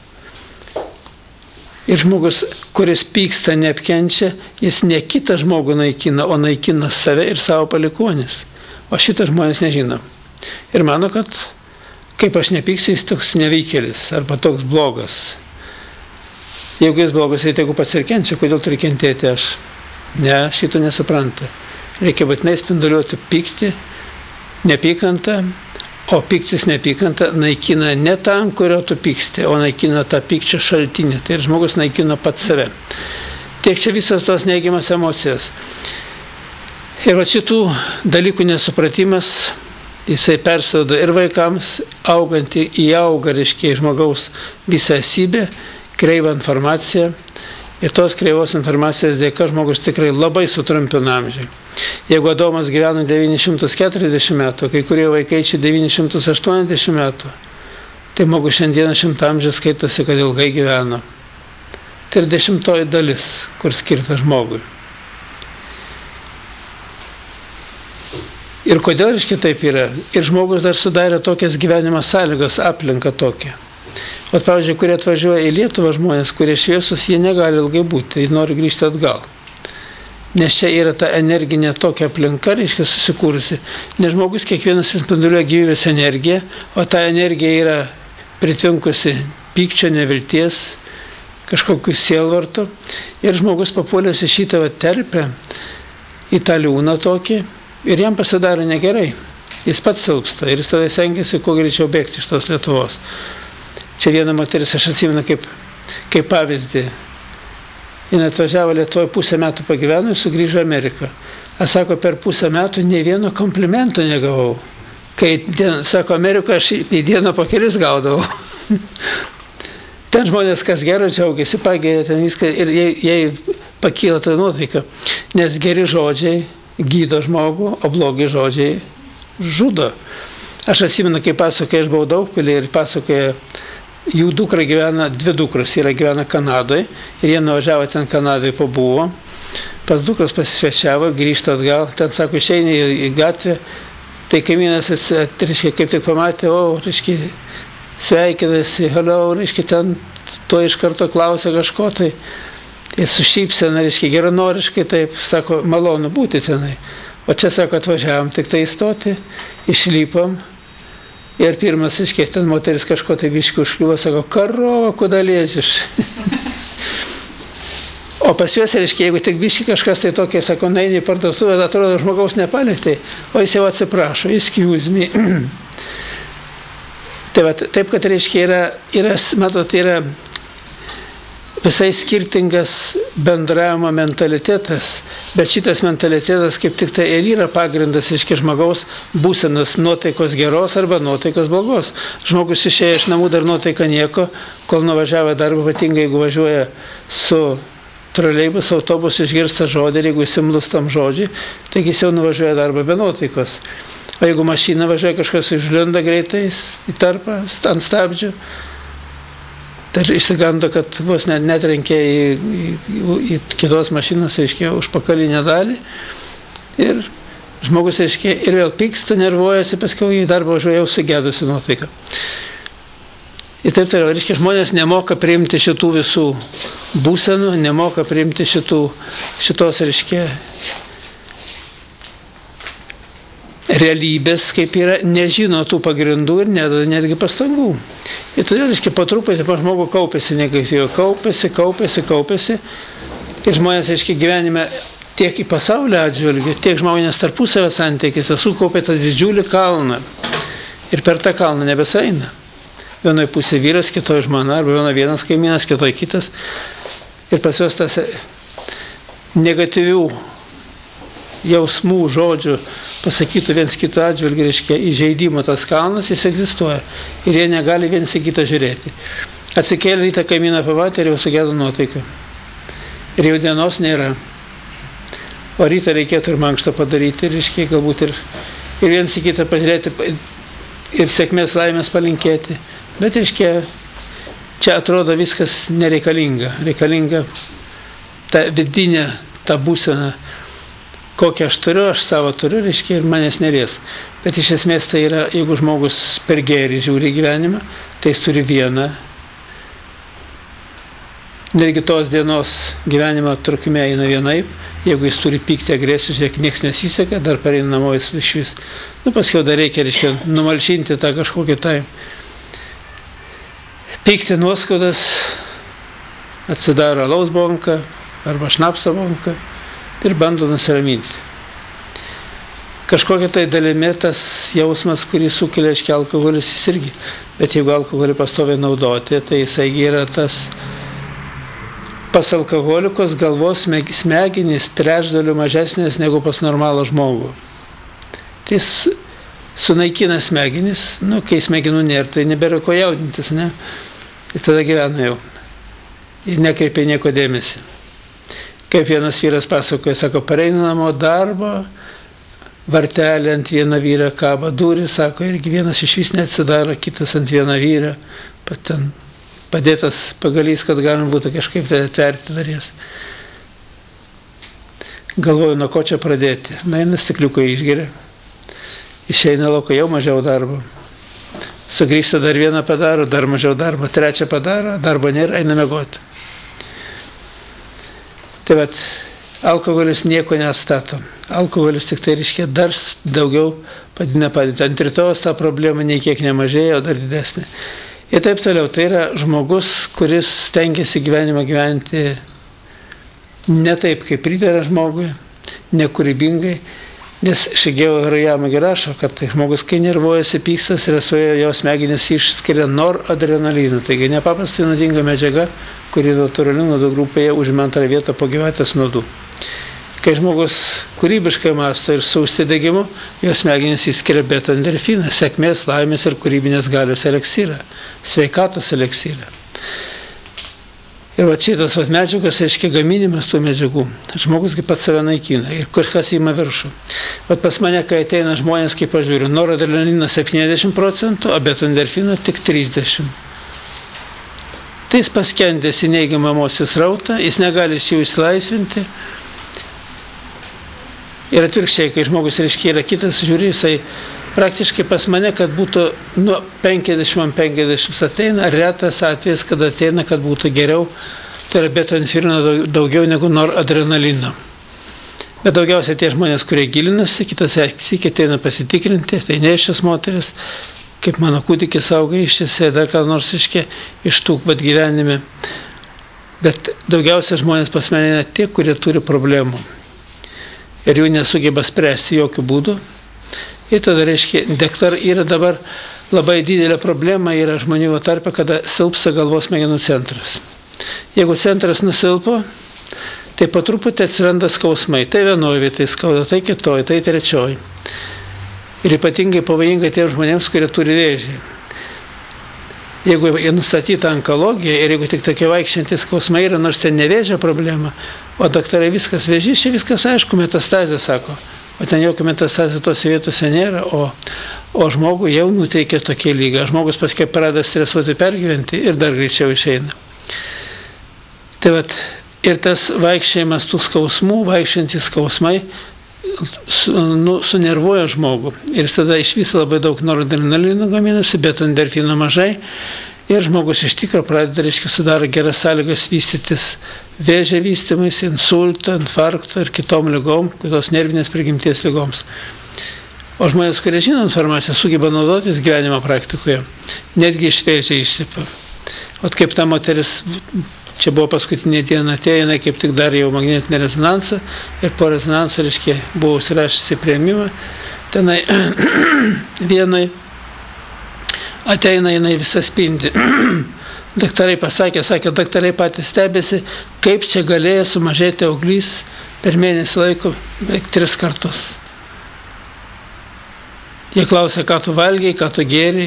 ir žmogus, kuris pyksta, neapkenčia, jis ne kitą žmogų naikina, o naikina save ir savo palikuonis. O šitą žmonės nežino. Ir mano, kad kaip aš nepyksiu, jis toks nevykėlis arba toks blogas. Jeigu jis blogas, tai jeigu pats ir kenčia, kodėl turi kentėti aš? Ne, šito nesupranta. Reikia būtinai spinduliuoti pyktį, nepykantą, o pyktis nepykantą naikina ne tam, kurio tu pyksti, o naikina tą pykčio šaltinį. Tai ir žmogus naikina pats save. Tiek čia visos tos neigiamas emocijos. Ir va šitų dalykų nesupratimas, jisai persiduoda ir vaikams, augant į augą, reiškia, žmogaus visą esybę, kreivą informaciją, ir tos kreivos informacijos dėka žmogus tikrai labai sutrumpina amžių. Jeigu Adomas gyveno devynis šimtus keturiasdešimt metų, kai kurie vaikai čia devynis šimtus aštuoniasdešimt metų, tai žmogus šiandieną šimtamžis skaitosi, kad ilgai gyveno. Tai ir dešimtoji dalis, kur skirta žmogui. Ir kodėl reiškia taip yra? Ir žmogus dar sudarė tokias gyvenimo sąlygos, aplinką tokią. O pavyzdžiui, kurie atvažiuoja į Lietuvą žmonės, kurie šviesus, jie negali ilgai būti, jie nori grįžti atgal. Nes čia yra ta energinė tokia aplinka, reiškia, susikūrusi. Nes žmogus kiekvienas spinduliuoja gyvybės energiją, o ta energija yra pritvinkusi pykčio, nevilties, kažkokiu sielvartu. Ir žmogus papuolęs į šitą terpę, į tą liūną tokį, ir jam pasidaro negerai. Jis pats silpsta ir jis tada stengiasi kuo greičiau bėgti iš tos Lietuvos. Čia viena moteris, aš atsimenu kaip, kaip pavyzdį. Jis atvažiavo Lietuvoje, pusę metų pagyveno ir sugrįžo į Ameriką. Aš sako, per pusę metų nei vieno komplimento negavau. Kai, dien, sako, Amerikoje aš į dieną po kelis gaudavau. Ten žmonės, kas gero džiaugiasi, pagėja ten viską ir jai, jai pakyla ta nuotaika. Nes geri žodžiai gydo žmogų, o blogi žodžiai žudo. Aš atsimenu, kai pasakoja, aš buvau Daugpily ir pasakoja, jų dukra gyvena, dvi dukros yra gyvena Kanadoje ir jie nuvažiavo ten Kanadoje, pabuvo, pas dukros pasisvečiavo, grįžta atgal, ten sako, išeini į, į gatvę, tai kaimynas, reiškia, kaip tik pamatė, o, reiškia, sveikinasi, hello, reiškia, ten to iš karto klausė kažko, tai jis sušypsena, reiškia, geranoriškai, taip, sako, malonu būti tenai. O čia, sako, atvažiavom tik tai įstoti, išlipom. Ir pirmas, reiškia, ten moteris kažko tai biškių užkliuvo, sako, karova, kuda lėziš. O pas juos, reiškia, jeigu tik biški kažkas tai tokia, sako, neini į parduotuvę, atrodo, žmogaus nepalėtai, o jis jau atsiprašo, excuse me. Tai va, taip, kad, reiškia, yra, yra, matot, yra visai skirtingas bendravimo mentalitetas, bet šitas mentalitetas kaip tik tai ir yra pagrindas, reiškia, žmogaus būsenos nuotaikos geros arba nuotaikos blogos. Žmogus išėję iš namų dar nuotaika nieko, kol nuvažiavo darbą, ypatingai jeigu važiuoja su troleibus, autobus, išgirsta žodį ir jeigu įsimlus tam žodžiui, taigi jis jau nuvažiuoja darbą be nuotaikos. O jeigu mašina važiuoja, kažkas išlenda greitai į tarpą, ant stabdžių, tai išsigando, kad vos net netrenkė į, į, į kitos mašinos, aiškiai, užpakalinę dalį. Ir žmogus, aiškiai, ir vėl pyksta, nervuojasi, paskiau į darbą važiuoja jau sugedusi nuotaika. Ir taip toliau, reiškia, žmonės nemoka priimti šitų visų būsenų, nemoka priimti šitų, šitos, reiškia, realybės, kaip yra, nežino tų pagrindų ir nedada netgi pastangų. Ir todėl, reiškia, po truputį po žmogų kaupėsi, negaisėjo, kaupėsi, kaupėsi, kaupėsi. Ir žmonės, reiškia, gyvenime tiek į pasaulio atžvilgių, tiek žmonės tarpusavio santykiuose sukaupė tą didžiulį kalną. Ir per tą kalną nebesaina. Vienoje pusėje vyras, kitoje žmona, arba vienoje vienas kaimynas, kitoje kitas. Ir pas juos tas negatyvių jausmų, žodžių pasakytų viens kito atžvilgiu, reiškia, įžeidimo tas kalnas, jis egzistuoja. Ir jie negali viens į kitą žiūrėti. Atsikėlė rytą kaimyną pamatė ir jau sugedo nuotaiką. Ir jau dienos nėra. O rytą reikėtų ir mankštą padaryti, reiškia, galbūt ir, ir viens į kitą pažiūrėti ir sėkmės laimės palinkėti. Bet, reiškia, čia atrodo viskas nereikalinga. Reikalinga ta vidinė, ta būsena, kokią aš turiu, aš savo turiu, reiškia, ir manęs nelies. Bet iš esmės tai yra, jeigu žmogus per gėrį žiūri gyvenimą, tai jis turi vieną. Netgi tos dienos gyvenimo trukmė eina vienaip, jeigu jis turi pykti, agresiją, žiūrėk, nieks nesiseka, dar pareina namo jis iš vis. Nu, paskiau dar reikia, reiškia, numalšinti tą kažkokį tai pykti nuoskaudas, atsidaro alaus bonką arba šnapso bonką ir bando nusiraminti. Kažkokia tai dalimi tas jausmas, kurį sukelia, aiškiai, alkoholis, jis irgi. Bet jeigu alkoholį pastoviai naudoti, tai jisai yra tas pas alkoholikos galvos smegenys trečdaliu mažesnės negu pas normalų žmogų. Tai sunaikina smegenys, nu, kai smegenų nėra, tai nebėra ko jaudintis, ne? Ir tada gyvena jau. Ir nekreipia nieko dėmesį. Kaip vienas vyras pasakoja, sako, pareinu namo darbo, vartelė ant vieną vyrą kaba durį, sako, irgi vienas iš vis neatsidaro, kitas ant vieną vyrą, pat ten padėtas pagalys, kad galima būtų kažkaip tai atverti darės. Galvoju, nuo ko čia pradėti. Na, eina stikliuką išgeria. Išeina lauko, jau mažiau darbo. Sugrįžta, dar vieną padaro, dar mažiau darbo, trečią padaro, darbo nėra, eina miegoti. Tai vat, alkoholis nieko neatstato. Alkoholis tik tai reiškia dar daugiau padina padėti. Ant rytojos ta problema nei kiek nemažėja, o dar didesnė. Ir taip toliau. Tai yra žmogus, kuris stengiasi gyvenimą gyventi ne taip, kaip pridera žmogui, nekūrybingai. Nes Šigeo Harayama rašo, kad tai žmogus, kai nervuojasi, pykstas, stresuoja, jo smegenys išskiria noradrenaliną. Taigi nepaprastai nuodinga medžiaga, kuri natūralių nuodų grupėje užima antrą vietą po gyvatės nuodų. Kai žmogus kūrybiškai mąsto ir su užsidegimu, jo smegenys išskiria beta-endorfiną, sėkmės, laimės ir kūrybinės galios eliksyrą, sveikatos eliksyrą. Ir va šitas va medžiagos, aiškiai, gaminimas tų medžiagų. Žmogus kaip pats save naikina ir kažkas įma viršų. Va pas mane, kai ateina žmonės, kaip aš žiūriu, noradrenalino septyniasdešimt procentų, o beta-endorfino tik trisdešimt. Tai jis paskendęs į neigiamą emocijų srautą, jis negali iš jų išsilaisvinti. Ir atvirkščiai, kai žmogus, reiškia, yra kitas, žiūri, jisai praktiškai pas mane, kad būtų nuo penkiasdešimt ant penkiasdešimt ateina, retas atvejis, kad ateina, kad būtų geriau, tai yra beta-endorfino daugiau negu noradrenalino. Bet daugiausiai tie žmonės, kurie gilinasi, kitas sykį ateina pasitikrinti, tai nėščias moteris, kaip mano kūdikis auga ištisai, dar ką nors iškia iš tų vat gyvenime. Bet daugiausiai žmonės pas mane tie, kurie turi problemų. Ir jų nesugeba spręsti jokių būdų. Ir tada, reiškia, daktar yra dabar labai didelė problema, yra žmonių tarpe, kada silpsta galvos smegenų centras. Jeigu centras nusilpo, tai po truputį atsiranda skausmai. Tai vienoje vietoje skauda, tai kitoje, tai trečioje. Ir ypatingai pavojinga tiems žmonėms, kurie turi vėžį. Jeigu jie nustatyta onkologija ir jeigu tik tokie vaikščiantys skausmai yra, nors ten ne vėžio problema, o daktarai viskas vėžys, čia viskas aišku, metastazė sako. O ten jokio metastazė tose vietose nėra, o, o žmogų jau nuteikia tokie lyga. Žmogus paskui pradeda stresuoti, pergyventi ir dar greičiau išeina. Tai vat, ir tas vaikščiojimas tų skausmų, vaikščiantys skausmai, su, nu, sunervuoja žmogų. Ir tada iš viso labai daug noradrenalino gaminasi, bet endorfino mažai. Ir žmogus iš tikro pradeda, reiškia, sudaro geras sąlygas vystytis vėžio vystymus, insulto, infarkto ir kitom lygom, kitos nervinės prigimties lygoms. O žmonės, kurie žino informaciją, sugeba naudotis gyvenimo praktikoje, netgi iš vėžio išsipa. O kaip ta moteris, čia buvo paskutinė diena atėjo, jinai kaip tik dar jau magnetinį rezonansą ir po rezonanso, reiškia, buvo užsirašusi priėmimą, tenai vienai ateina, jinai visą spindi. Daktarai pasakė, sakė, daktarai patys stebėsi, kaip čia galėjo sumažėti auglys per mėnesį laiko beveik tris kartus. Jie klausė, ką tu valgiai, ką tu gėriai.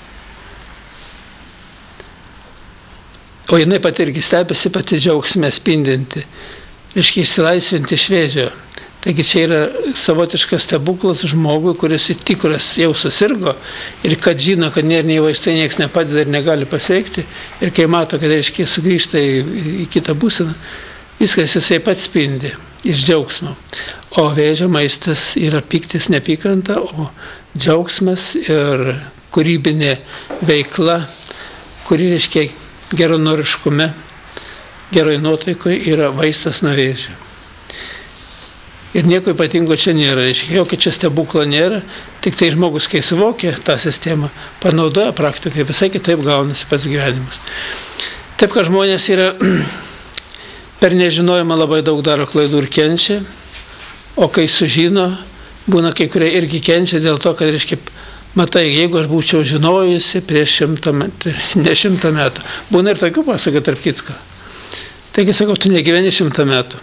O jinai pati irgi stebėsi, pati džiaugsme spindinti, reiškia išsilaisvinti iš vėžio. Taigi čia yra savotiškas stebuklas žmogui, kuris tikras jau susirgo ir kad žino, kad nėra nei vaistai, nieks nepadeda ir negali pasveikti. Ir kai mato, kad reiškia sugrįžta į, į kitą būseną, viskas jisai pats spindi iš džiaugsmo. O vėžio maistas yra piktis, nepykanta, o džiaugsmas ir kūrybinė veikla, kuri reiškia geronoriškume, geroj nuotaikoje yra vaistas nuo vėžio. Ir nieko ypatingo čia nėra, reiškia, jokio čia stebuklo nėra, tik tai žmogus, kai suvokia tą sistemą, panaudoja praktikai, visai kitaip gaunasi pats gyvenimas. Taip, kad žmonės yra per nežinojimą labai daug daro klaidų ir kenčia, o kai sužino, būna kai kurie irgi kenčia dėl to, kad, reiškia, matai, jeigu aš būčiau žinojusi prieš šimtą metų, ne šimtą metų, būna ir tokių pasakų tarp kitko. Taigi, sakau, tu negyveni šimtą metų.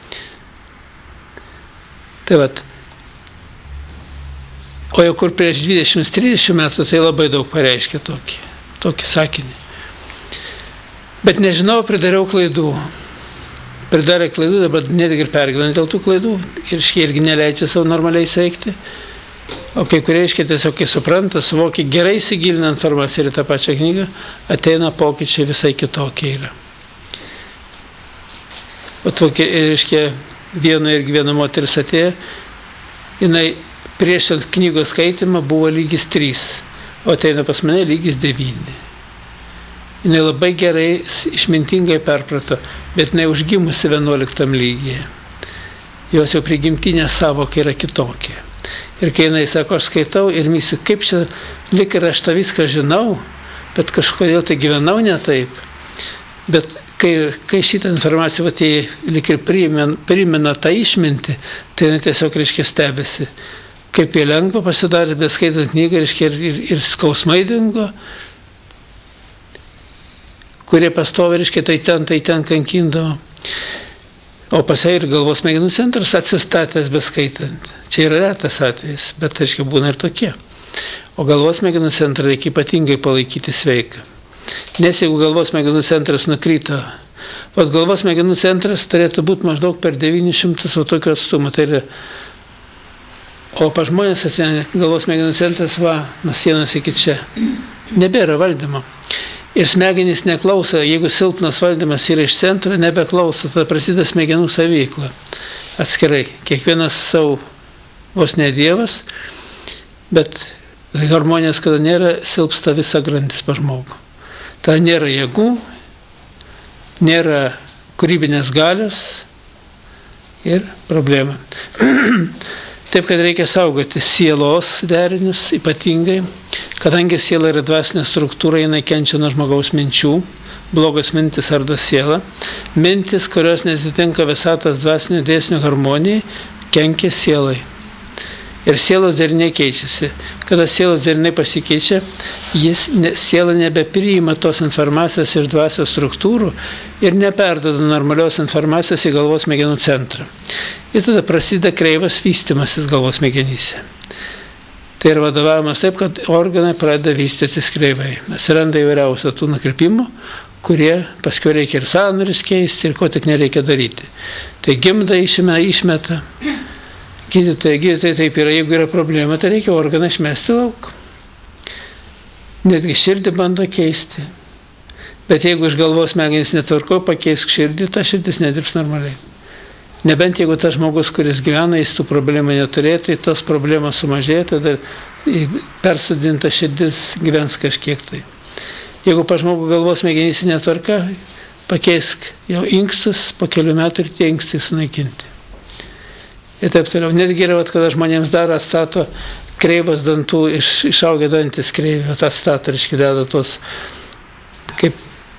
Tai vat. O jau kur prieš dvidešimt trisdešimt metų, tai labai daug pareiškia tokį, tokį sakinį. Bet nežinau, pridariau klaidų. Pridarė klaidų, dabar netgi ir pergyvena dėl tų klaidų. Ir škai irgi neleidžia savo normaliai sveikti. O kai kurie, reiškia, tiesiog, kai supranta, suvokia, gerai įsigilina informaciją ir tą pačią knygą, ateina pokyčiai visai kitokie yra. O tokie, reiškia, vieno irgi viena moteris atėjo, jinai prieš knygos skaitimą buvo lygis trys, o ateina pas mane lygis devyni. Jinai labai gerai, išmintingai perprato, bet jinai užgimusi vienuoliktam lygyje. Jos jau prigimtinė savoka yra kitokia. Ir kai jinai sako, aš skaitau ir mysiu, kaip čia, lik ir aš tą viską žinau, bet kažkodėl tai gyvenau ne taip. Bet kai, kai šitą informaciją vat, jie lik ir primena, primena tą išmintį, tai jinai tiesiog, reiškia, stebėsi. Kaip jie lengva pasidarė, bet skaitant knygą, reiškia, ir, ir, ir skausmai dingo, kurie pastovi, reiškia, tai ten, tai ten kankindavo. O pasai ir galvos smegenų centras atsistatęs beskaitant. Čia yra retas atvejis, bet, reiškia, būna ir tokie. O galvos smegenų centrą reikia ypatingai palaikyti sveiką. Nes jeigu galvos smegenų centras nukrito, o galvos smegenų centras turėtų būti maždaug per devynis šimtus o tokio atstumo. Tai yra, o pa žmonės ateina galvos smegenų centras va, nuo sienos iki čia. Nebėra valdymo. Ir smegenys neklauso, jeigu silpnas valdymas yra iš centro, nebeklauso, tada prasideda smegenų savyveikla. Atskirai, kiekvienas savo vos ne dievas, bet harmonijos, kada nėra, silpsta visa grandis pa žmogų. Ta nėra jėgų, nėra kūrybinės galios ir problema. Taip, kad reikia saugoti sielos derinius ypatingai, kadangi siela yra dvasinė struktūra, jinai kenčia nuo žmogaus minčių, blogas mintis ardo sielą. Mintis, kurios netitinka visatos dvasinio dėsnio harmonijai, kenkia sielai. Ir sielos deriniai keičiasi. Kada sielos deriniai pasikeičia, jis, ne, siela nebepriima tos informacijos iš dvasios struktūrų ir neperduoda normalios informacijos į galvos smegenų centrą. Ir tada prasideda kreivas vystymasis galvos smegenyse. Tai yra vadovavimas taip, kad organai pradeda vystytis kreivai. Atsiranda įvairiausių tų nukrypimų, kurie paskui reikia ir sąnarius keisti, ir ko tik nereikia daryti. Tai gimdą išmeta, išmeta. Gydytojai, gydytojai taip yra, jeigu yra problema, tai reikia organą išmesti lauk. Netgi širdį bando keisti. Bet jeigu iš galvos smegenys netvarko, pakeisk širdį, ta širdis nedirbs normaliai. Nebent jeigu tas žmogus, kuris gyvena, jis tų problemų neturėjo, tai tos problemos sumažėja, tada persodinta širdis gyvens kažkiek tai. Jeigu pa žmogų galvos smegenys netvarka, pakeisk jau inkstus, po kelių metų ir tie inkstai sunaikinti. Ir taip toliau. Netgi yra, kada žmonėms daro, atstato kreivas dantų, iš, išaugę dantis kreivio, atstato, reiškia, deda tos, kaip,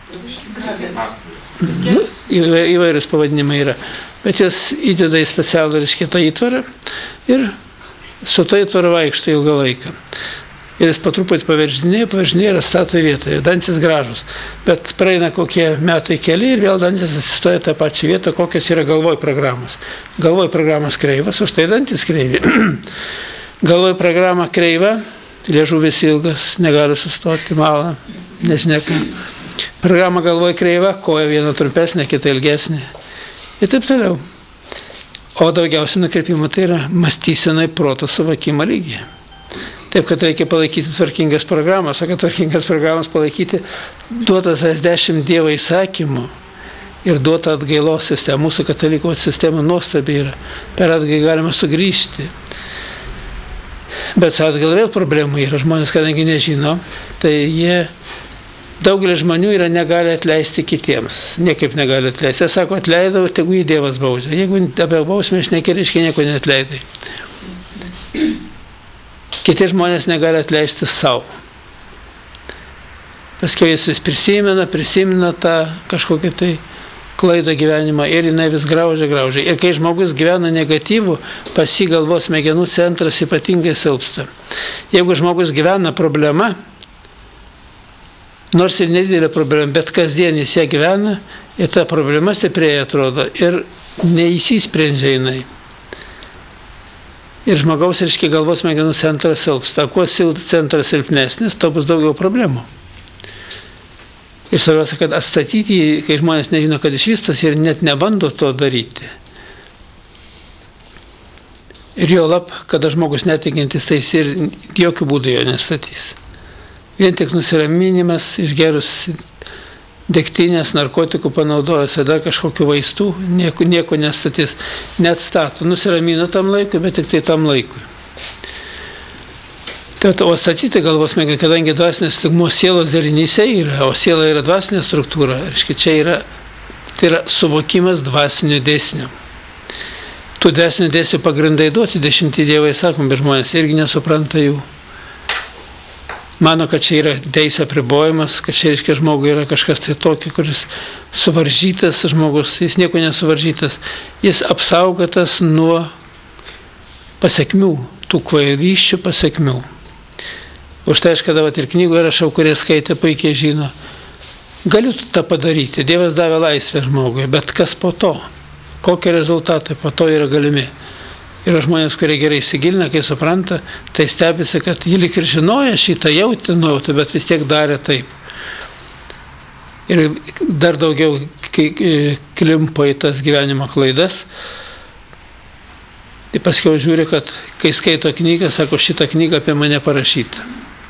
nu, įvairius pavadinimai yra. Bet jos įdeda į specialų, reiškia, tą įtvarą ir su to įtvarą vaikšto ilgą laiką. Ir jis patruputį paveržinėja, paveržinėja ir atstato į vietą. Dantis gražus. Bet praeina kokie metai keli ir vėl dantis atsistoja tą pačią vietą, kokios yra galvoj programos. Galvoj programos kreivas, už tai dantis kreivi. Galvoj programa kreiva, liežuvis ilgas, negali sustoti, malą, nežinia ką. Programa galvoj kreiva, koja viena trumpesnė, kita ilgesnė. Ir taip toliau. O daugiausiai nukreipimų tai yra mąstysenai proto suvokimo lygyje. Taip, kad reikia palaikyti tvarkingas programas, o kad tvarkingas programas palaikyti, duota tas dešimt Dievo įsakymų ir duota atgailos sistema. Mūsų katalikų sistema nuostabi yra. Per atgailą galima sugrįžti. Bet su atgaila vėl problemų yra. Žmonės, kadangi nežino, tai jie, daugelis žmonių yra negali atleisti kitiems. Niekaip negali atleisti. Jie sako, atleidau, tegu jį Dievas baudžia. Jeigu apie bausmę šneki, reiškia nieko neatleidai. Kiti žmonės negali atleisti savo. Paskiau jis vis prisimena, prisimena tą kažkokią tai klaidą gyvenimą ir jinai vis graužia, graužia. Ir kai žmogus gyvena negatyvų, pas jį galvos smegenų centras ypatingai silpsta. Jeigu žmogus gyvena problema, nors ir nedidelė problema, bet kasdien jis ją gyvena ir ta problema stipriai atrodo ir neįsisprendžia jinai. Ir žmogaus, reiškia, galvos smegenų centras silpsta. Kuo centras silpnesnis, to bus daugiau problemų. Ir svarbiausia, kad atstatyti, kai žmonės nežino, kad išvystas ir net nebando to daryti. Ir jo lab, kada žmogus netikintis, tai jis ir jokių būdų jo nestatys. Vien tik nusiraminimas, išgerus degtinės, narkotikų panaudojus, ar dar kažkokių vaistų, nieko, nieko nestatys, neatstato. Nusiramino tam laikui, bet tik tai tam laikui. Tai, o statyti galvos smegenį, kadangi dvasinės lygmuo sielos derinyse yra, o siela yra dvasinė struktūra, reiškia, čia yra, tai yra suvokimas dvasinių dėsnių. Tų dvasinių dėsnių pagrindai duoti, dešimti dievai sakom, bet žmonės irgi nesupranta jų. Mano, kad čia yra teisė apribojimas, kad čia, reiškia, žmogui yra kažkas tai tokio, kuris suvaržytas žmogus, jis nieko nesuvaržytas, jis apsaugotas nuo pasekmių, tų kvailysčių pasekmių. Už tai aš kada vat, ir knygoje rašau, kurie skaitė, puikiai žino, galiu tą padaryti, Dievas davė laisvę žmogui, bet kas po to, kokie rezultatai po to yra galimi. Yra žmonės, kurie gerai įsigilina, kai supranta, tai stebisi, kad jį lik ir žinoja šitą, jautė, nujautė, bet vis tiek darė taip. Ir dar daugiau klimpo į tas gyvenimo klaidas. Ir paskiau žiūri, kad kai skaito knygą, sako, šitą knygą apie mane parašyta.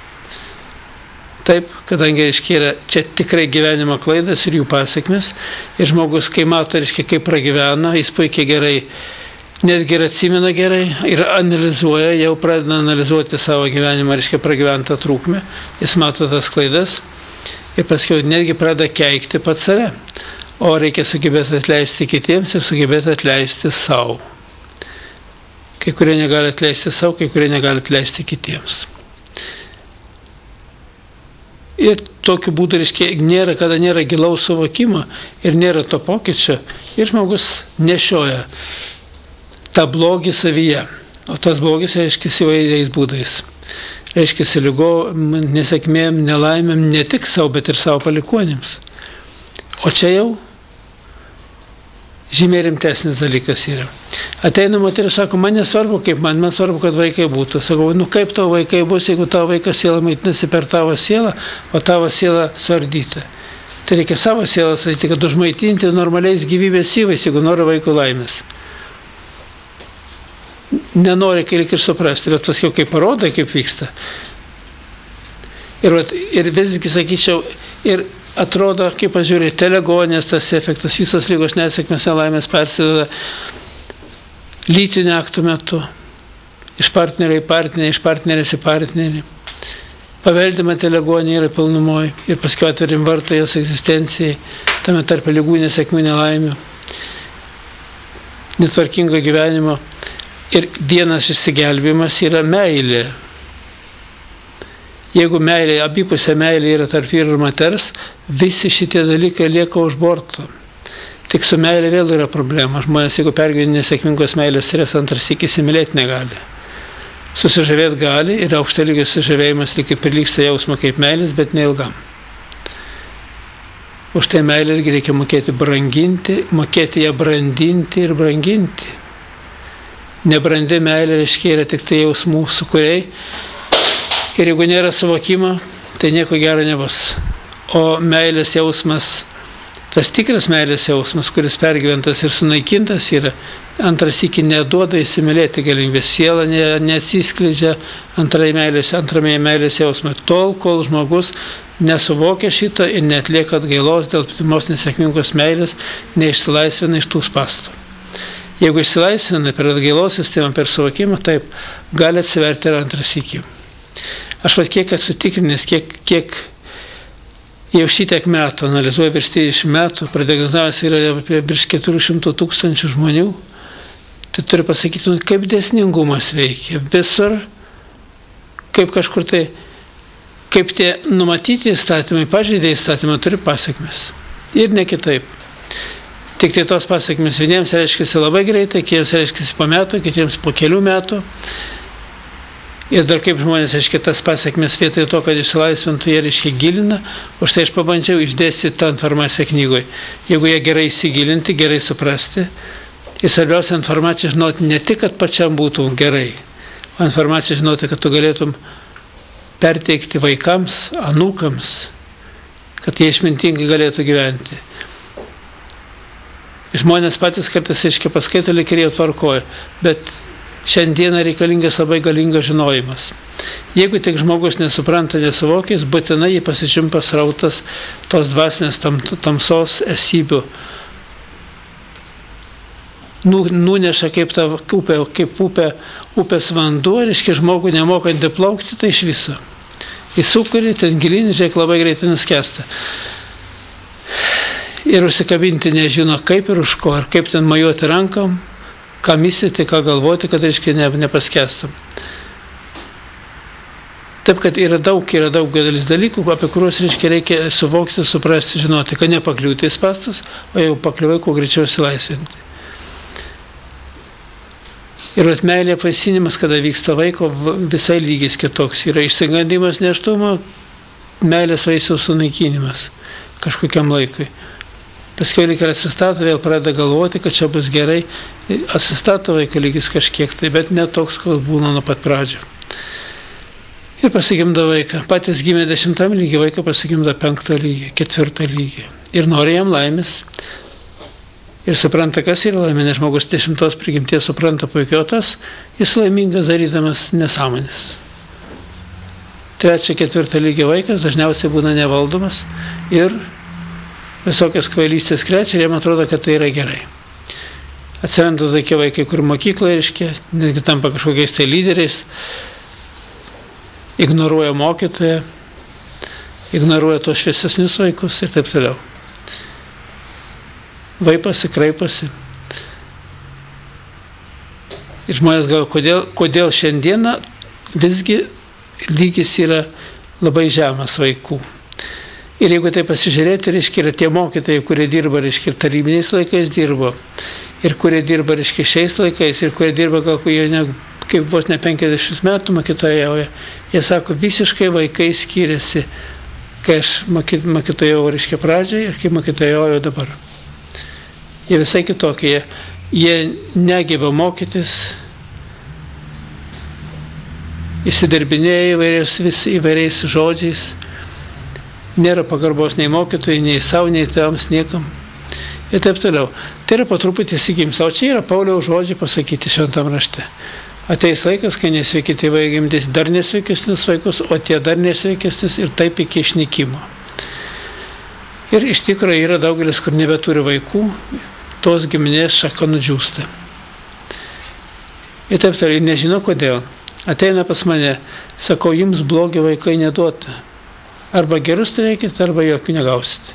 Taip, kadangi, reiškia, yra čia tikrai gyvenimo klaidas ir jų pasiekmes. Ir žmogus, kai mato, reiškia, kaip pragyveno, jis puikiai gerai netgi ir atsimena gerai ir analizuoja, jau pradeda analizuoti savo gyvenimą, reiškia pragyventą trūkmę, jis mato tas klaidas ir paskui netgi pradeda keikti pat save. O reikia sugebėti atleisti kitiems ir sugebėti atleisti savo. Kai kurie negali atleisti savo, kai kurie negali atleisti kitiems. Ir tokiu būdu, reiškia, nėra, kada nėra gilaus suvokimo ir nėra to pokyčio ir žmogus nešioja tą blogį savyje. O tas blogis reiškia įvairiais būdais. Reiškia lygo, nesėkmėm, nelaimėm, ne tik savo, bet ir savo palikuonėms. O čia jau žymiai rimtesnis dalykas yra. Ateina moteris, sako, man nesvarbu, kaip man, man svarbu, kad vaikai būtų. Sakau, nu kaip tavo vaikai bus, jeigu tavo vaikas siela maitinasi per tavo sielą, o tavo siela suardyta. Tai reikia savo sielą sakyti, kad užmaitinti normaliais gyvybės įvais, jeigu nori vaiko laimės. Nenori, kai reikia ir suprasti, bet paskiau, kaip parodai, kaip vyksta. Ir, ir visgi, sakyčiau, ir atrodo, kaip pažiūrė, telegonės tas efektas, visos lygos nesėkmės nelaimės persideda lytinių aktų metu, iš partnerio į partnerį, iš partnerės į partnerį. Paveldima telegonija yra pilnumoje ir paskui atverim vartą jos egzistencijai, tame tarp lygų, nesėkmių, nelaimių, netvarkingo gyvenimo. Ir vienas išsigelbėjimas yra meilė. Jeigu meilė, abipusė meilė yra tarp vyro ir moters, visi šitie dalykai lieka už borto. Tik su meilė vėl yra problema. Žmonės, jeigu pergyvena nesėkmingos meilės stresą, antras sykį įsimylėti negali. Susižavėti gali ir aukšto lygio susižavėjimas lyg ir prilygsta jausmo kaip meilės, bet neilgam. Už tai meilę irgi reikia mokėti branginti, mokėti ją brandinti ir branginti. Nebrandi meilė reiškia yra tik tai jausmų sukūriai. Ir jeigu nėra suvokimo, tai nieko gero nebus. O meilės jausmas, tas tikras meilės jausmas, kuris pergyventas ir sunaikintas yra, antras iki neduoda įsimylėti galimybės. Siela ne, neatsiskleidžia antrąjį meilės, antrąjį meilės jausmą. Tol, kol žmogus nesuvokia šito ir neatlieka atgailos dėl pirmos nesėkmingos meilės, neišsilaisvina iš tų spąstų. Jeigu išsilaisvina per atgailos sistemą, per suvokimą, taip, gali atsiverti ir antras iki. Aš vat kiek atsitikrinęs, kiek, kiek jau šitiek metų, analizuoju virš trisdešimt metų, pradiagnozavęs yra apie virš keturių šimtų tūkstančių žmonių, tai turiu pasakyti, kaip dėsningumas veikia. Visur, kaip kažkur tai, kaip tie numatyti įstatymai, pažeidė įstatymai, turi pasekmes. Ir ne kitaip. Tik tai tos pasekmes vieniems reiškiasi labai greitai, kitiems reiškiasi po metų, kitiems po kelių metų. Ir dar kaip žmonės, reiškia, tas pasekmes vietoj to, kad išsilaisvintų, jie, reiškia, gilina, už tai aš pabandžiau išdėstyti tą informaciją knygoje. Jeigu jie gerai įsigilinti, gerai suprasti, ir svarbiausia informacija žinoti ne tik, kad pačiam būtų gerai, o informacija žinoti, kad tu galėtum perteikti vaikams, anūkams, kad jie išmintingai galėtų gyventi. Žmonės patys kartais, reiškia, paskaito, lyg ir jau tvarkoja, bet šiandieną reikalingas labai galingas žinojimas. Jeigu tik žmogus nesupranta, nesuvokia, jis būtinai jį pasižimpa srautas tos dvasinės tam, tamsos esybių. Nu, nuneša kaip ta upė, kaip upė, upės vanduo, reiškia žmogų nemokantį plaukti, tai iš viso. Įsukuri, ten gilin, žiūrėk, labai greitai nuskęsta. Ir užsikabinti nežino kaip ir už ko, ar kaip ten mojuoti rankom, ką misyti, ką galvoti, kad, reiškia, ne, nepaskestum. Taip, kad yra daug, yra daug dalykų, apie kuriuos, reiškia, reikia suvokti, suprasti, žinoti, kad nepakliūti į spąstus, o jau pakliuvai, kuo greičiau įsilaisvinti. Ir at meilė apvaisinimas, kada vyksta vaiko, visai lygis kitoks. Yra išsigandimas nėštumo, meilės vaisiaus sunaikinimas kažkokiam laikui. Paskui lyg ir atsistato, vėl pradeda galvoti, kad čia bus gerai. Atsistato vaiko lygis kažkiek, tai, bet ne toks, koks būna nuo pat pradžio. Ir pasigimda vaiką. Patys gimė dešimtam lygį, vaiką pasigimda penktą lygį, ketvirtą lygį. Ir nori jam laimės. Ir supranta, kas yra laimė, nes žmogus dešimtos prigimties supranta puikiotas, jis laimingas darydamas nesąmonės. Trečia, ketvirtą lygį vaikas dažniausiai būna nevaldomas ir visokias kvailystės krečia ir jam atrodo, kad tai yra gerai. Atsiranda tokie vaikai, kur mokykloje, reiškia, netgi tampa kažkokiais tai lyderiais, ignoruoja mokytoją, ignoruoja tos šviesesnius vaikus ir taip toliau. Vaipasi, kraipasi. Ir žmonės galvoja, kodėl, kodėl šiandieną visgi lygis yra labai žemas vaikų. Ir jeigu tai pasižiūrėti, reiškia, yra tie mokytojai, kurie dirba, reiškia, tarybiniais laikais dirbo, ir kurie dirba, reiškia, šiais laikais, ir kurie dirba gal jau ne kaip vos ne penkiasdešimt metų mokytojauja. Jie sako, visiškai vaikai skiriasi, kai aš mokytojau, reiškia, pradžiai ir kaip mokytojauju dabar. Jie visai kitokie. Jie, jie negeba mokytis, įsidirbinėja įvairiais, vis, įvairiais žodžiais. Nėra pagarbos nei mokytojai, nei savo, nei tėvams, niekam. Ir taip toliau. Tai yra po truputį įsigimsta. O čia yra Pauliaus žodžiai pasakyti šventam rašte. Ateis laikas, kai nesveiki tėvai gimdys dar nesveikesnius vaikus, o tie dar nesveikesnius ir taip iki išnykimo. Ir iš tikrųjų yra daugelis, kur nebeturi vaikų, tos giminės šaka nudžiūsta. Ir taip toliau. Nežinau kodėl. Ateina pas mane, sakau, jums blogi vaikai neduota. Arba gerus turėkit, arba jokių negausit.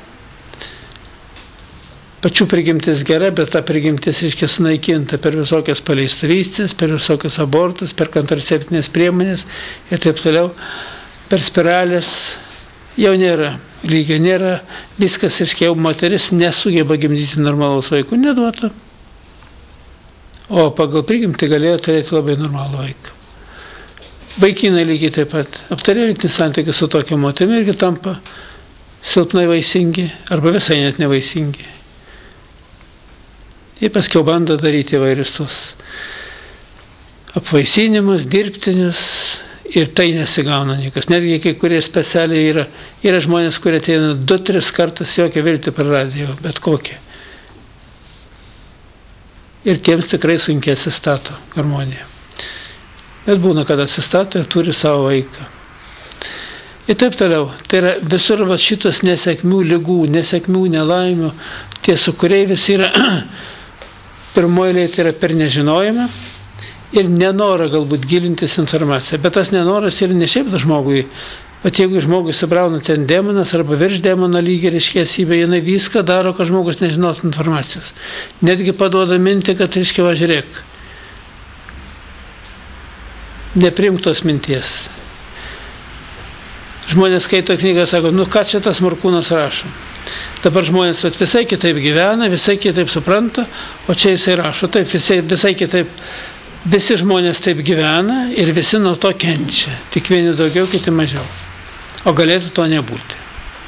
Pačių prigimtis gera, bet ta prigimtis reiškia sunaikinta per visokias paleistuvystės, per visokius abortus, per kontraceptinės priemonės ir taip toliau. Per spiralės jau nėra lygio, nėra viskas, reiškia, jau moteris nesugeba gimdyti normalaus vaikų, neduota. O pagal prigimtį galėjo turėti labai normalų vaiką. Vaikinai lygiai taip pat aptarė lytinių santykių su tokia moterimi irgi tampa silpnai vaisingi arba visai net nevaisingi. Ir paskiau bando daryti įvairius tos apvaisinimus, dirbtinius ir tai nesigauna niekas. Netgi kai kurie specialiai yra, yra žmonės, kurie ateina du, tris kartus jokią viltį praradę jau, bet kokią. Ir tiems tikrai sunkiai atsistato harmonija. Bet būna, kad atsistato ir turi savo vaiką. Ir taip toliau. Tai yra visur va, šitos nesėkmių lygų, nesėkmių nelaimių, tie su kuriai visi yra pirmoji tai yra per nežinojimą ir nenorą galbūt gilintis informaciją. Bet tas nenoras yra ne šiaip žmogui. Bet jeigu žmogui subrauna ten demonas arba virš demono lygį reiškia esybė, jinai viską daro, kad žmogus nežinotų informacijos. Netgi paduoda mintį, kad reiškia, va žiūrėk, neprimk tos minties. Žmonės skaito knygą, sako, nu ką čia tas Morkūnas rašo. Dabar žmonės visai kitaip gyvena, visai kitaip supranta, o čia jisai rašo, taip, visai, visai kitaip, visi žmonės taip gyvena ir visi nuo to kenčia, tik vieni daugiau, kiti mažiau, o galėtų to nebūti.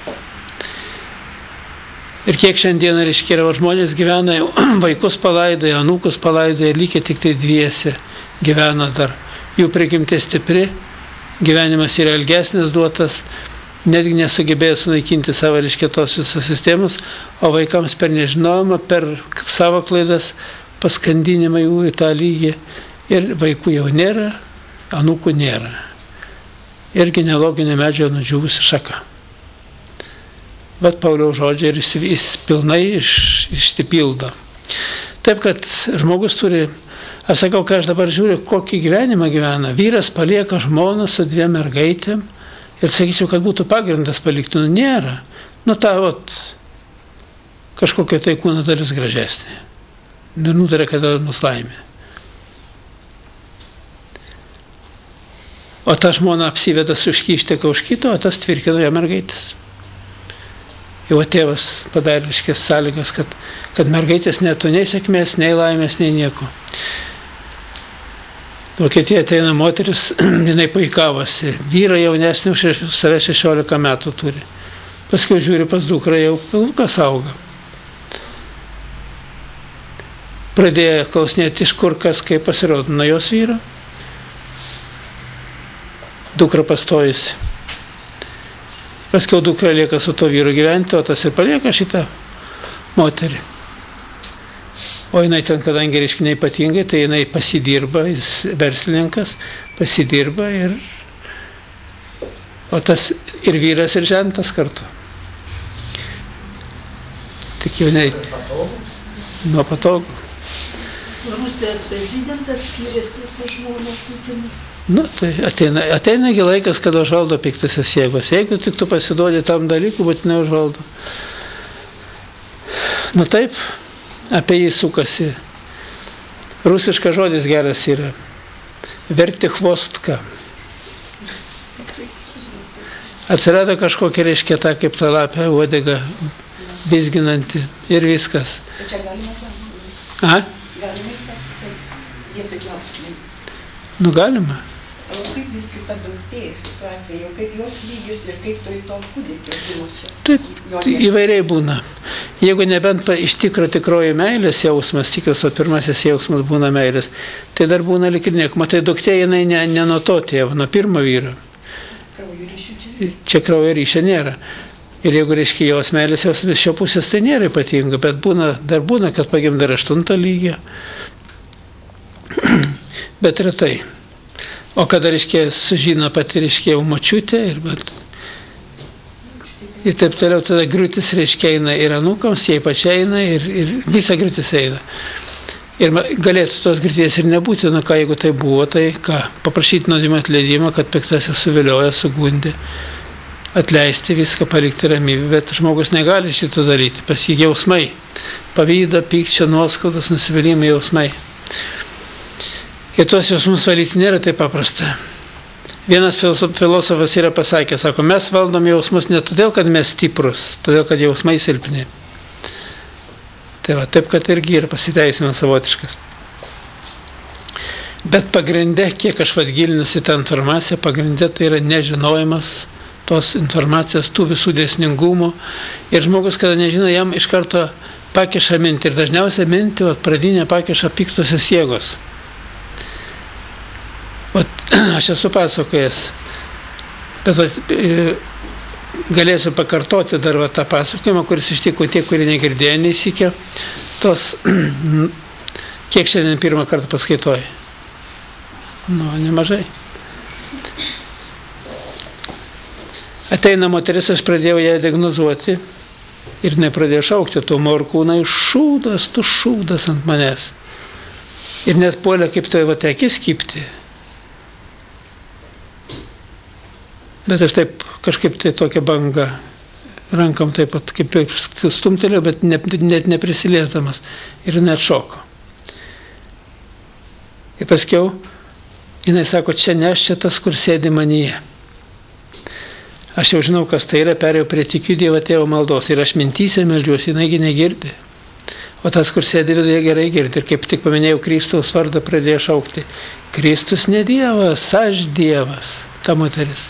Ir kiek šiandieną, reiškia, žmonės gyvena, vaikus palaidoja, anūkus palaidoja, lygiai tik tai dviese gyvena dar, jų prigimtis stipri, gyvenimas yra ilgesnis duotas, netgi nesugebėjo sunaikinti savo, reiškia, tos visos sistemos, o vaikams per nežinojimą, per savo klaidas paskandinimą jų į tą lygį ir vaikų jau nėra, anūkų nėra. Ir genealoginė medžio nudžiūvusi šaka. Bet Pauliaus žodžiai ir jis, jis pilnai iš, išsipildo. Taip, kad žmogus turi, aš sakau, kai aš dabar žiūriu, kokį gyvenimą gyvena, vyras palieka žmoną su dviem mergaitėm, ir sakyčiau, kad būtų pagrindas palikti, nu nėra. Nu ta, vat, kažkokia tai kūno dalis gražesnė. Ir nutarė, kad bus laimė. O ta žmona apsivedas užkištė, ką už kito, o tas tvirkino ją mergaitės. Jau tėvas padarė iškės sąlygas, kad, kad mergaitės netų nei sėkmės, nei laimės, nei nieko. Vokietija ateina moteris, jinai paikavosi. Vyrai jaunesnį už save šešiolika metų turi. Paskui žiūri pas dukrą, jau pilvukas auga. Pradėjo klausinėti, iš kur kas, kaip pasirodo nuo jos vyro. Dukra pastojusi. Paskiau dukra lieka su to vyru gyventi, o tas ir palieka šitą moterį. O jinai ten, kadangi reiškia ypatingai, tai jinai pasidirba, jis verslininkas, pasidirba ir, o tas ir vyras, ir žentas kartu. Tik jau ne, nuo patogu. Rusijos prezidentas skiriasi su žmona Putinas. Nu, tai ateina, ateinagi laikas, kada užvaldo piktasias jėgos. Jeigu tik tu pasiduodi tam dalykų, būtinai užvaldo. Nu taip, apie jį sukasi. Rusiškas žodis geras yra. Vertichvostka. Atsirado kažkokia, reiškia, ta kaip ta lapė, uodega bizginanti ir viskas. Čia galima A? galima vietoj klausimų. Nu galima. O kaip visgi ta duktė, tuo atveju, kaip jos lygis ir kaip turi to kūdikio gimusio? Taip, tai įvairiai būna. Jeigu nebent pa, iš tikro tikroji meilės jausmas, tikras, o pirmasis jausmas būna meilės, tai dar būna lik ir nieko. Matai, duktė jinai ne, ne nuo to tėvo, nuo pirmo vyro. Kraujo ryšių čia? Čia kraujo ryšio nėra. Ir jeigu, reiškia, jos meilės jausmas šio pusės, tai nėra ypatinga, bet būna, dar būna, kad pagimda ir aštuntą lygį. Bet retai. O kada, reiškia, sužino pati, reiškia, jau močiutė ir, bet, ir taip toliau, tada griūtis, reiškia, eina ir anūkams, jai pačiai eina ir, ir visa griūtis eina. Ir galėtų tos griūties ir nebūti, nu ką, jeigu tai buvo, tai ką, paprašyti nuodėmio atleidimą, kad piktasis suvilioja, sugundė, atleisti viską, palikti ramybę, bet žmogus negali šito daryti, pas jį jausmai, pavydą, pykčio, nuoskaudos, nusivylimai jausmai. Ir tuos jausmus valyti nėra taip paprasta. Vienas filosofas yra pasakęs, sako, mes valdom jausmus ne todėl, kad mes stiprus, todėl, kad jausmai silpni. Tai va, taip, kad irgi yra pasiteisimas savotiškas. Bet pagrinde, kiek aš vadgilinusi tą informaciją, pagrinde tai yra nežinojimas tos informacijos, tų visų dėsningumų. Ir žmogus, kada nežino, jam iš karto pakiša mintį. Ir dažniausiai mintį, o pradinė pakiša piktosios jėgos. O, aš esu pasakojęs, bet o, galėsiu pakartoti dar va, tą pasakojimą, kuris ištiko tie, kurie negirdėjo neįsikė. Tos, kiek šiandien pirmą kartą paskaitoji? Nu, nemažai. Ateina moteris, aš pradėjau ją diagnozuoti ir nepradėjau šaukti, tu morkūnai šūdas, tu šūdas ant manęs. Ir net puolė kaip tai va tekis kipti. Bet aš taip kažkaip tai tokią bangą rankom taip pat kaip stumtelėjau, bet ne, net neprisiliesdamas. Ir jinai atšoko. Ir paskiau jinai sako, čia ne aš, čia tas, kur sėdi manyje. Aš jau žinau, kas tai yra, perėjau prie tikiu Dievo tėvo maldos. Ir aš mintyse meldžiuosi, jinaigi negirdi. O tas, kur sėdi viduje, gerai girdi. Ir kaip tik paminėjau Kristaus vardą, pradėjo šaukti. Kristus ne Dievas, aš Dievas. Ta moteris.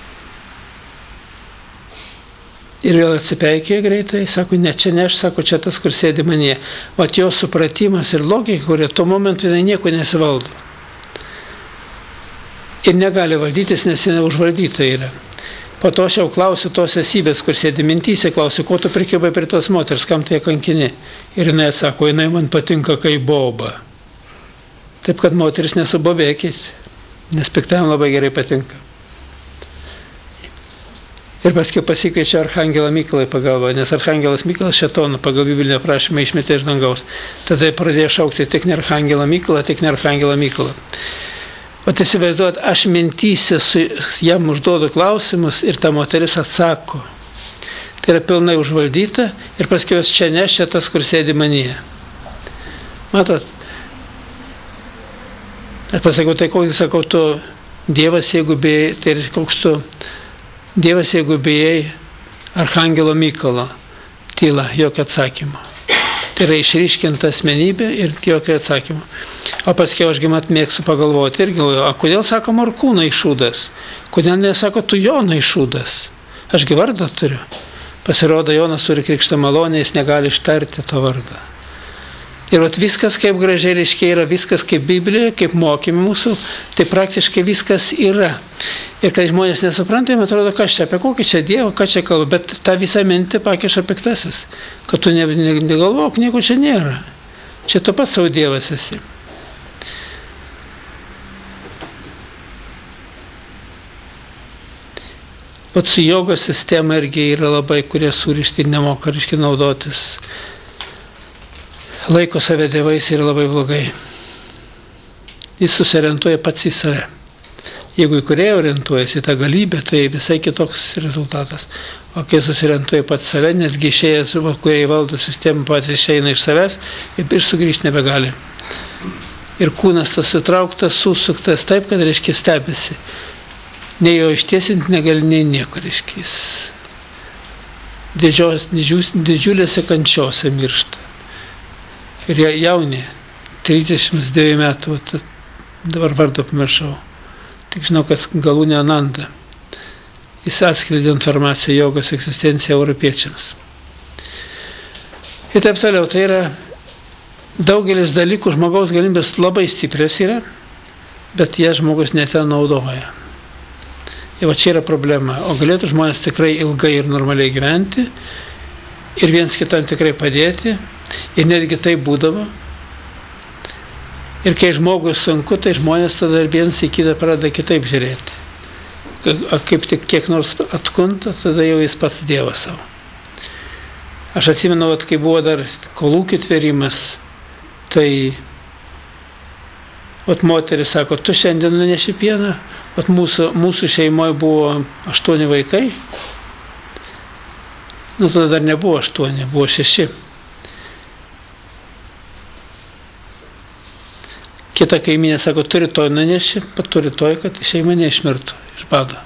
Ir vėl atsipeikėjo greitai, sako, ne, čia ne aš, sako, čia tas, kur sėdi manyje. O jo supratimas ir logika, kurie tuo momentu jinai nieko nesivaldo. Ir negali valdytis, nes jinai užvaldyta yra. Po to aš jau klausiu tos esybės, kur sėdi mintyse, klausiu, ko tu prikibai prie tos moters, kam tu ją kankini. Ir jinai atsako, jinai man patinka kaip boba. Taip, kad moteris nesubobėkit, nes piktam labai gerai patinka. Ir paskui pasikviečia Arhangelą Mykolą į pagalbą, nes Arhangelas Mykolas šetoną pagal biblinę prašymą išmetė iš dangaus. Tada pradėjo šaukti tik ne Arhangelą Mykolą, tik ne Arhangelą Mykolą. O tai įsivaizduot, aš mintyse su, jam užduodu klausimus ir ta moteris atsako. Tai yra pilnai užvaldyta ir paskui jos čia nešia tas, kur sėdi manyje. Matot? Aš pasakau, tai koks, sakau, tu Dievas, jeigu bijai, tai koks tu Dievas, jeigu bijai Arhangelo Mykolo, tyla, jokio atsakymo. Tai yra išryškinta asmenybė ir jokio atsakymo. O paskui ašgi mat mėgstu pagalvoti ir galvoju, o kodėl sako Morkūnai šūdas? Kodėl nesako tu Jonai šūdas? Ašgi vardą turiu. Pasirodo, Jonas turi krikštą malonę, jis negali ištarti to vardą. Ir vat viskas kaip gražiai reiškia yra, viskas kaip Biblijoje, kaip mokymai mūsų, tai praktiškai viskas yra. Ir kad žmonės nesupranta, jiems atrodo, kas čia, apie kokį čia Dievą, ką čia kalba, bet tą visą mintį pakiša piktasis, kad tu negalvok, nieko čia nėra. Čia tu pats savo Dievas esi. Vat su jogos sistema irgi yra labai, kurie surišti ir nemoka, reiškia, naudotis. Laiko save dievais yra labai blogai. Jis susiorientuoja pats į save. Jeigu į kurią orientuojasi tą galybę, tai visai kitoks rezultatas. O kai susiorientuoja pats save, netgi išėjęs, kurie valdo sistemą, pats išeina iš savęs ir sugrįžti nebegali. Ir kūnas tas sutrauktas, susuktas taip, kad, reiškia, stebisi. Nei jo ištiesinti negali, nei nieko, reiškia. Didžios, didžius, didžiulėse kančiose miršta. Ir jauni, trisdešimt dviejų metų, dabar vardą pamiršau. Tik žinau, kad galūnė Ananda. Jis atskleidė informaciją jogos egzistenciją europiečiams. Ir taip toliau, tai yra daugelis dalykų, žmogaus galimybės labai stiprios yra, bet jie žmogus neten naudoja. Ir va čia yra problema. O galėtų žmonės tikrai ilgai ir normaliai gyventi ir viens kitam tikrai padėti. Ir netgi tai būdavo. Ir kai žmogus sunku, tai žmonės tada viens į kitą pradeda kitaip žiūrėti. Kaip tik kiek nors atkunta, tada jau jis pats Dievas savo. Aš atsimenu, kad kai buvo dar kolūkių tvėrimas, tai ot moteris sako, tu šiandien nuneši pieną, ot mūsų, mūsų šeimoje buvo aštuoni vaikai, nu tada dar nebuvo aštuoni, buvo šeši. Kita kaimynė sako, tu rytoj nuneši, pat tu rytoj, kad šeima neišmirtų iš bado.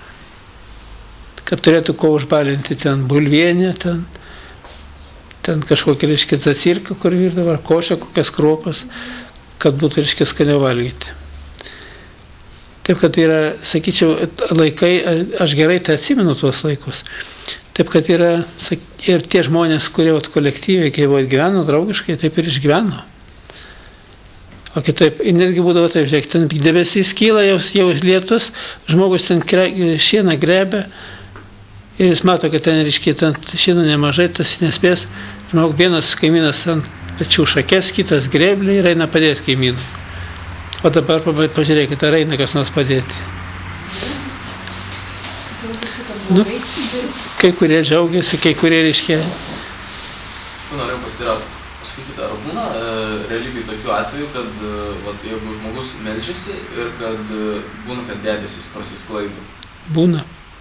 Kad turėtų ko užbalinti ten bulvienę, ten, ten kažkokį, reiškia, zacirką, kur virdavo, ar košę, kokias kruopas, kad būtų, reiškia, skaniau valgyti. Taip, kad yra, sakyčiau, laikai, aš gerai tai atsimenu tuos laikus. Taip, kad yra ir tie žmonės, kurie vat, kolektyviai, kai buvo gyveno draugiškai, taip ir išgyveno. O kitaip, netgi būdavo taip, žiūrėk, ten debesys kyla, jau, jau lietus, žmogus ten kre, šieną grebia ir jis mato, kad ten, reiškia, ten šienų nemažai, tas nespės. Žmog, vienas kaimynas ant pečių šakės, kitas greblį ir eina padėti kaimynui. O dabar pažiūrėkite, ar eina kas nors padėti. Nu, kai kurie džiaugiasi, kai kurie, reiškia. Norėjau pasiteirauti. Sakykite, ar būna e, realybėje tokių atvejų, kad e, vat, jeigu žmogus meldžiasi ir kad e, būna, kad debesis prasisklaido? Būna.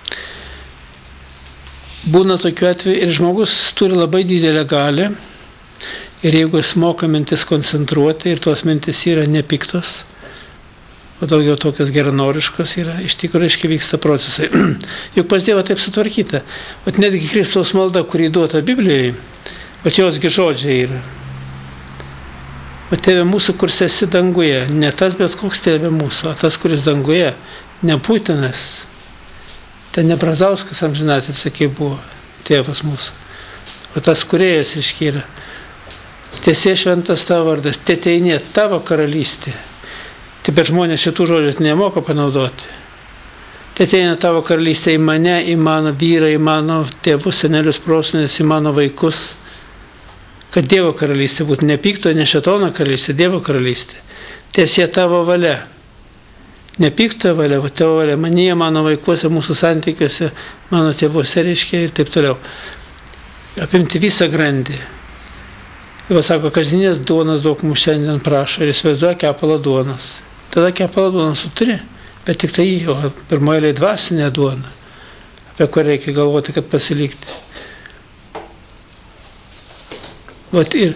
Būna tokių atvejų ir žmogus turi labai didelę galią ir jeigu jis moka mintis koncentruoti ir tos mintis yra nepiktos, o daugiau tokios geranoriškos yra, iš tikrųjų, reiškia, vyksta procesai. Juk pas Dievą taip sutvarkyta. Vat netgi Kristaus malda, kurį duota Biblijoje, vat josgi žodžiai yra. O Tėve mūsų, kurs esi danguje, ne tas, bet koks Tėve mūsų, o tas, kuris danguje, ne Putinas, ten ne Brazauskas amžinatė, sakai, buvo Tėvas mūsų, o tas kūrėjas, reiškia, yra. Tiesie šventas tavo vardas, teteinė tavo karalystė. Tai bet žmonės šitų žodžių nemoka panaudoti. Teteinė tavo karalystė į mane, į mano vyrą, į mano tėvus, senelius, prosenelius, į mano vaikus. Kad Dievo karalystė būtų ne pikto, ne šėtono karalystė, Dievo karalystė. Tiesie tavo valia. Ne piktojo valia, o tavo valia. Manyje, mano vaikuose, mūsų santykiuose, mano tėvuose, reiškia, ir taip toliau. Apimti visą grandį. Ir sako, kasdienės duonas daug mums šiandien prašo ir įsivaizduoja kepalą duonos. Tada kepalą duonos turi, bet tik tai, o pirmoje dvasinė duona, apie kurią reikia galvoti, kad pasilikti. Vat ir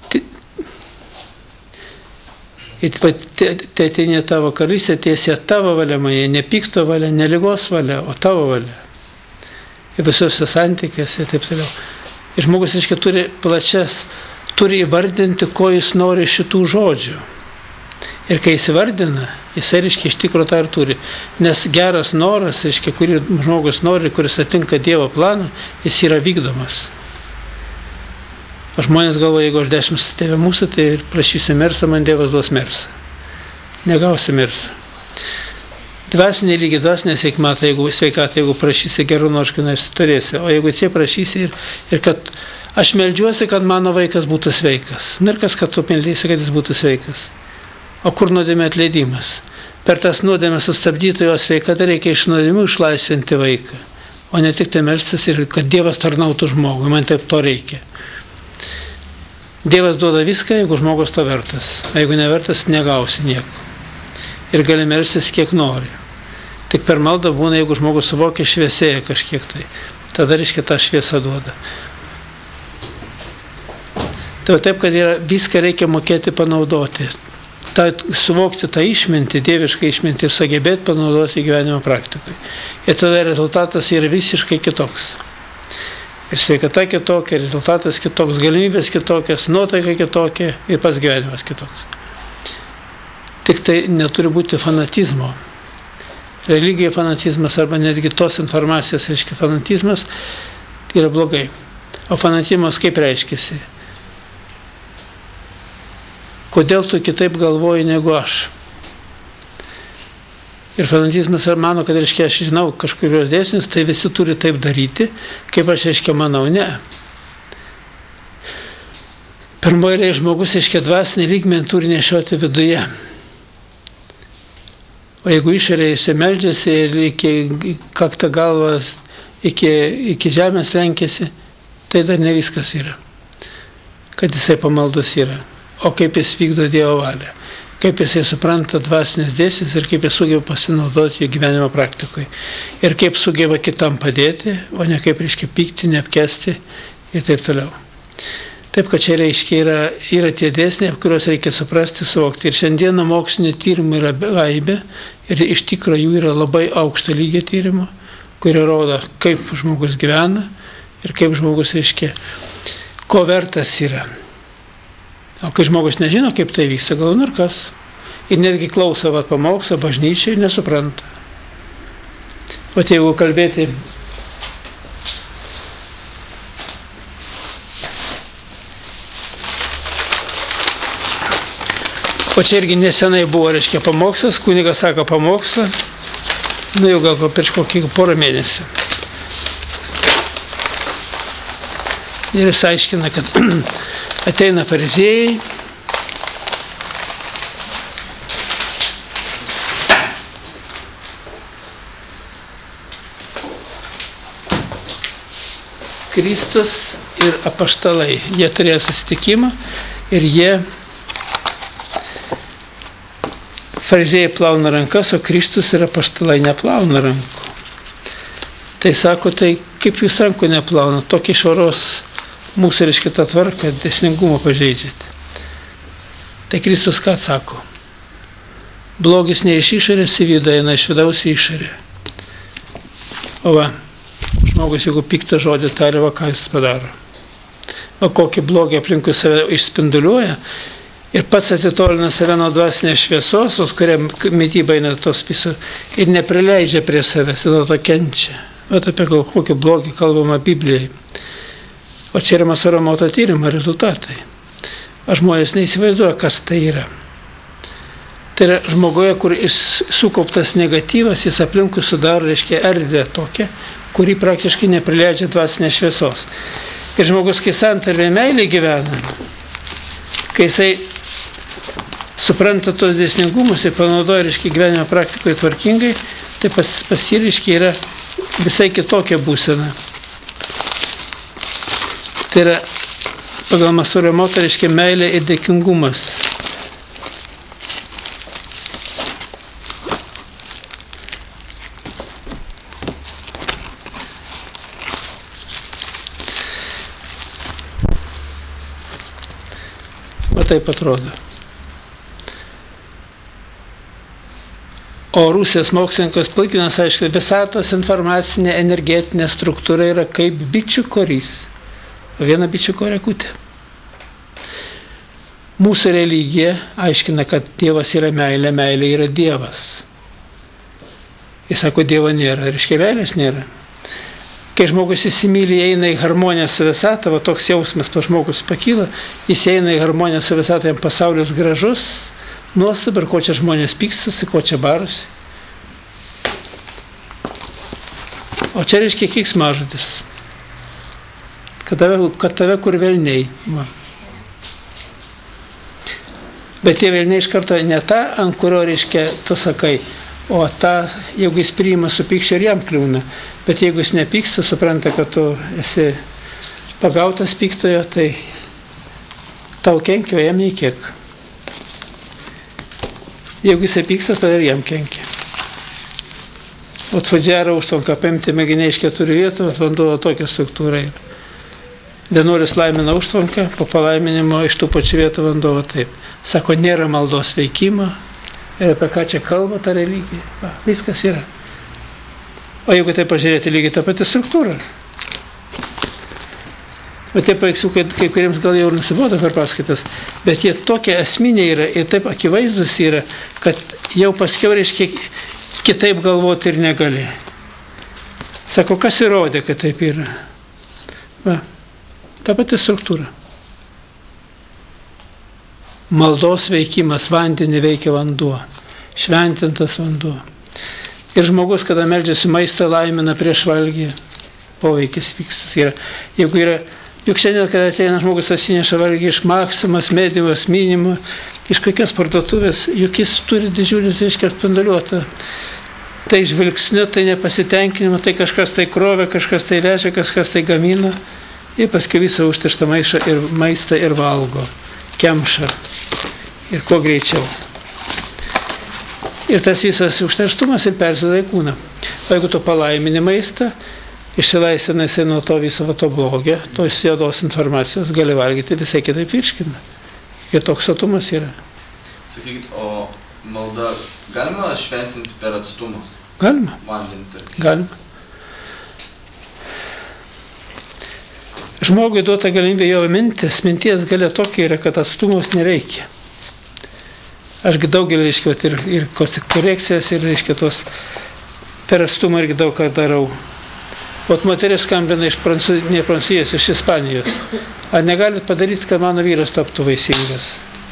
tai ateina tavo karalystė, tiesia tavo valia mane, ne pikto valia, ne ligos valia, o tavo valia. Ir visuose santykiuose ir taip toliau. Ir žmogus, reiškia, turi plačias, turi įvardinti, ko jis nori šitų žodžių. Ir kai jis įvardina, jisai, reiškia, iš tikrųjų tą ir turi. Nes geras noras, reiškia, kurį žmogus nori, kuris atinka Dievo planą, jis yra vykdomas. O žmonės galvoja, jeigu aš dešimt Tėve mūsų, tai prašysiu mersą, man Dievas duos mersą. Negausi mersą. Dvasinė lygiai, dvasinė sveikata, jeigu sveikata, jeigu prašysi gerų noriškų, nors turėsi. O jeigu čia prašysi ir, ir kad aš meldžiuosi, kad mano vaikas būtų sveikas. Ir kas, kad tu meldėsi, kad jis būtų sveikas. O kur nuodėmė atleidimas? Per tas nuodėmę sustabdyti jo sveikatą reikia iš nuodėmių išlaisvinti vaiką. O ne tik tai melstis ir kad Dievas tarnautų žmogui. Man taip to reikia. Dievas duoda viską, jeigu žmogus to vertas. O jeigu nevertas, negausi nieko. Ir gali melstis kiek nori. Tik per maldą būna, jeigu žmogus suvokia, šviesėja kažkiek tai. Tada, reiškia, tą šviesą duoda. Tai taip, kad yra, viską reikia mokėti panaudoti. Ta, suvokti tą išmintį, dievišką išmintį ir sugebėti panaudoti gyvenimo praktikoje. Ir tada rezultatas yra visiškai kitoks. Ir sveikata kitokia, rezultatas kitoks, galimybės kitokias, nuotaika kitokia ir pats gyvenimas kitoks. Tik tik tai neturi būti fanatizmo. Religija fanatizmas arba netgi tos informacijos, reiškia, fanatizmas yra blogai. O fanatizmas kaip reiškiasi? Kodėl tu kitaip galvoji negu aš? Ir fanatizmas ar mano, kad, reiškia, aš žinau kažkurios dėsnius, tai visi turi taip daryti, kaip aš, reiškia, manau, ne. Pirmoji eilėje žmogus, reiškia, dvasinį lygmenį turi nešioti viduje. O jeigu išorėje jis meldžiasi ir iki kakta galvas, iki, iki žemės lenkėsi, tai dar ne viskas yra. Kad jisai pamaldus yra. O kaip jis vykdo Dievo valią. Kaip jisai supranta dvasinius dėsnius ir kaip jis sugeba pasinaudoti jų gyvenimo praktikoje. Ir kaip sugeba kitam padėti, o ne kaip, reiškia, pykti, neapkesti ir taip toliau. Taip, kad čia, reiškia, yra, yra tie dėsniai, kuriuos reikia suprasti, suvokti. Ir šiandieną mokslinio tyrimų yra gaibė ir iš tikro jų yra labai aukšto lygio tyrimo, kurie rodo, kaip žmogus gyvena ir kaip žmogus, reiškia, ko vertas yra. O kai žmogus nežino, kaip tai vyksta, gal ir kas. Ir netgi klauso vat pamokslą bažnyčiai ir nesupranta. O jeigu kalbėti O čia irgi nesenai buvo, reiškia, pamokslas, kunigas sako pamokslą, nu jau gal prieš kokį porą mėnesių. Ir jis aiškina, kad ateina fariziejai, Kristus ir apaštalai. Jie turėjo susitikimą ir jie fariziejai plauna rankas, o Kristus ir apaštalai neplauna rankų. Tai sako, tai kaip jūs rankų neplauna, tokį švaros mūsų, reiškia, tą tvarką, dėsningumą pažeidžiate. Tai Kristus ką atsako? Blogis ne iš išorės į vidą, eina iš vidaus į išorę. O va, žmogus, jeigu piktą žodį taria, va, ką jis padaro. Va, kokį blogį aplinkui save išspinduliuoja ir pats atitolina save nuo dvasinės šviesos, kuria mityba eina tos viso, ir neprileidžia prie savęs, ir nuo to kenčia. Va, apie kokį blogį kalbama Biblijai. O čia yra Masaromoto tyrimo rezultatai. Aš žmonės neįsivaizduoja, kas tai yra. Tai yra žmogoje, kur sukauptas negatyvas, jis aplinkui sudaro, reiškia, erdvę tokią, kuri praktiškai neprileidžia dvasinės šviesos. Ir žmogus, kai santarvėje meilė gyvena, kai jisai supranta tos dėsningumus ir panaudoja, reiškia, gyvenimo praktikoje tvarkingai, tai pas, pas jį, reiškia, yra visai kitokia būsena. Tai yra, pagal Masaromoto, reiškia, meilė ir dėkingumas. O taip atrodo. O Rusijos mokslininkas Plaikinas aiškiai, visatos informacinė energetinė struktūra yra kaip bičių korys. Viena bičių korekutė. Mūsų religija aiškina, kad Dievas yra meilė, meilė yra Dievas. Jis sako, Dievo nėra, reiškia, meilės nėra. Kai žmogus įsimylė, eina į harmoniją su visata, va toks jausmas pas žmogus pakyla, jis eina į harmoniją su visata, jam pasaulis gražus, nuostab, ir ko čia žmonės pykstasi, ko čia barusi. O čia reiškia keiksmažodis. Kad tave, kad tave kur velniai. Va. Bet tie velniai iš karto ne tą, ant kurio, reiškia, tu sakai, o tą, jeigu jis priima su pykščiu ir jam kliūna. Bet jeigu jis nepyksta, supranta, kad tu esi pagautas pyktojo, tai tau kenkia, o jam nei kiek. Jeigu jis pyksta, tai ir jam kenkia. Atvažiavo užtvanką, paimti mėginiai iš keturių vietų, vanduo tokia struktūra yra. Vienuolis laimina užtvanką, po palaiminimo iš tų pačių vietų vanduo taip. Sako, nėra maldos veikimo ir apie ką čia kalba ta religija. Va, viskas yra. O jeigu tai pažiūrėti, lygiai tą patį struktūrą. O tie paveiksliukai, kai kuriems gal jau nusibodo per paskaitas, bet jie tokie esminiai yra ir taip akivaizdus yra, kad jau paskiau reiškia kitaip galvoti ir negali. Sako, kas įrodė, kad taip yra? Va, ta pati struktūra. Maldos veikimas, vandenį veikia vanduo, šventintas vanduo. Ir žmogus, kada meldžiasi, maistą laimina prieš valgį, poveikis vykstas yra. Jeigu yra, juk šiandien, kada ateina žmogus atsineša valgį iš Maximas, Medimas, Minimo, iš kokios parduotuvės, juk jis turi didžiulius, reiškia, spinduliuotą. Tai žvilgsniu, tai nepasitenkinimą, tai kažkas tai krovė, kažkas tai vežia, kažkas tai gamina. Ir paskui visą užterštą maišą ir maistą ir valgo, kemša. Ir kuo greičiau. Ir tas visas užterštumas ir persiduoda į kūną. O jeigu tu palaimini maistą, išsilaisvina jisai nuo to viso to blogio, tos juodos informacijos, gali valgyti visai kitaip virškina. Ir toks sotumas yra. Sakykit, o maldą galima šventinti per atstumą? Galima. Vandenį. Galima. Žmogui duota galimybė jo mintis, minties galia tokia yra, kad atstumus nereikia. Ašgi daugelį, reiškia, ir, ir korekcijas, ir, reiškia, tos per atstumą irgi daug ką darau. O moteris skambina iš Prancūzijos, ne Prancūzijos, iš Ispanijos. Ar negalit padaryti, kad mano vyras taptų vaisingas?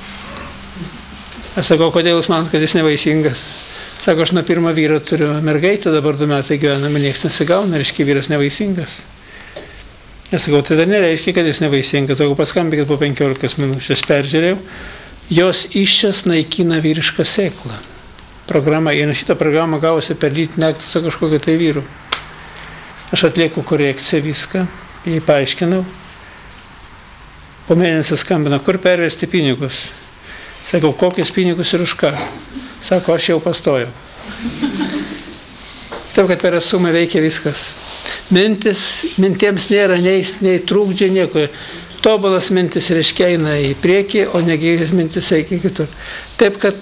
Aš sakau, kodėl jūs manot, kad jis nevaisingas? Sako, aš nuo pirmo vyro turiu mergaitę, dabar du metai gyvename, nieks nesigauna, reiškia, vyras nevaisingas. Aš sakau, tai dar nereiškia, kad jis nevaisingas. Sakau, paskambykit po penkiolikos minučių. Aš peržiūrėjau, jos iščias naikina vyrišką sėklą. Programa, ir šitą programą gavosi per lytinį aktą su kažkokiu tai vyru. Aš atlieku korekciją viską, jai paaiškinau. Po mėnesio skambino, kur pervesti pinigus. Sakau, kokius pinigus ir už ką? Sako, aš jau pastojau. Taip, kad per atstumą veikia viskas. Mintis, mintiems nėra nei, nei trūkdžio, nieko. Tobulas mintis reiškia eina į priekį, o negyvės mintis eikia kitur. Taip, kad...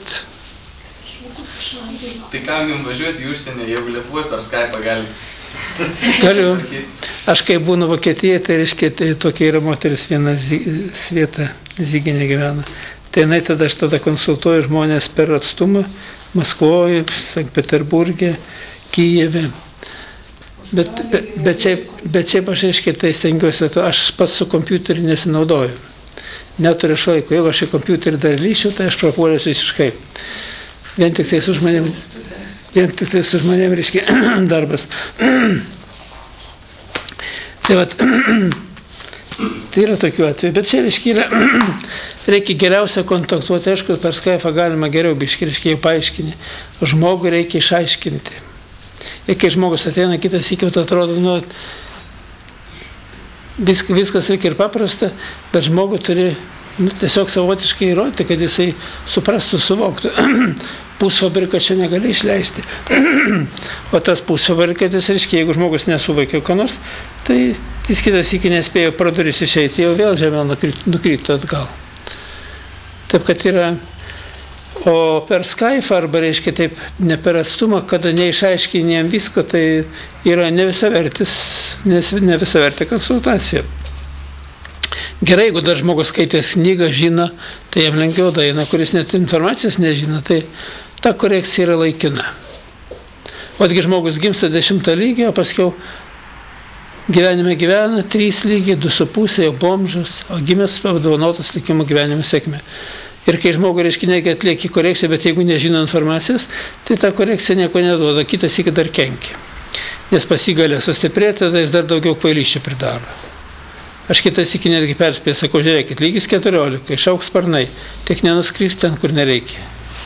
Tai kam jums važiuoti į užsienį, jeigu Lietuvoje per Skype'ą gali? Galiu. Aš kai būnu Vokietijoje, tai reiškia, tai tokia yra moteris viena Sveta Zyginė gyvena. Tai jinai tada aš tada konsultuoju žmonės per atstumą Maskvoje, Sankt Peterburge, Kijeve. Bet, bet, bet, šiaip, bet šiaip aš reiškia tai stengiuosi, aš pats su kompiuteriu nesinaudoju. Neturiu šlaiko. Jeigu aš į kompiuterį dar lyšiu, tai aš prapuolėsiu visiškai. Vien tik tai su žmonėm, vien tik tai su žmonėm reiškia darbas. Tai vat, tai yra tokių atvejų. Bet čia reiškia yra, reikia geriausia kontaktuoti, aišku, per Skype'ą galima geriau biškai, reiškia jau paaiškinti. Žmogui reikia išaiškinti. Ir kai žmogus ateina, kitas įkiaut atrodo, nu, vis, viskas reikia ir paprasta, bet žmogui turi nu, tiesiog savotiškai įrodyti, kad jisai suprastų, suvoktų. Pusfabriką čia negali išleisti. O tas pusfabrikatis, reiškia, jeigu žmogus nesuvokė ką nors, tai jis kitas iki nespėjo pro duris išeiti, jau vėl žemė nukrito atgal. Taip, kad yra... O per Skype arba, reiškia, taip, ne per atstumą, kada neišaiškinėjom visko, tai yra ne visavertis, ne visavertė konsultacija. Gerai, jeigu dar žmogus skaitęs knygą, žino, tai jam lengviau daina, kuris net informacijos nežino, tai ta korekcija yra laikina. Otgi žmogus gimsta dešimtą lygį, o paskiau gyvenime gyvena trys lygiai, du su pusė, jau bomžas, o gimęs apdovanotas likimo gyvenimo sėkmė. Ir kai žmogui, reiškia, negi atlieki korekciją, bet jeigu nežino informacijos, tai ta korekcija nieko neduoda, kitas iki dar kenkia. Nes pasigalė sustiprėti, tada jis dar daugiau kvailysčių pridaro. Aš kitas iki netgi perspėjau, sakau, žiūrėkit, lygis keturiolika, išauks sparnai, tik nenuskris ten, kur nereikia.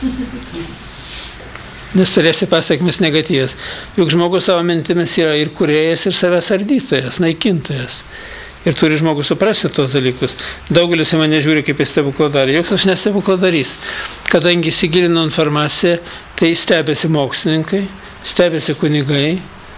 Nes turėsi pasiekmes negatyvės. Juk žmogus savo mintimis yra ir kūrėjas, ir savęs ardytojas, naikintojas. Ir turi žmogus suprasti tos dalykus. Daugelis į mane žiūri kaip į stebukladarį. Joks aš nestebukladarys. Kadangi įsigilino informaciją, tai stebėsi mokslininkai, stebėsi kunigai.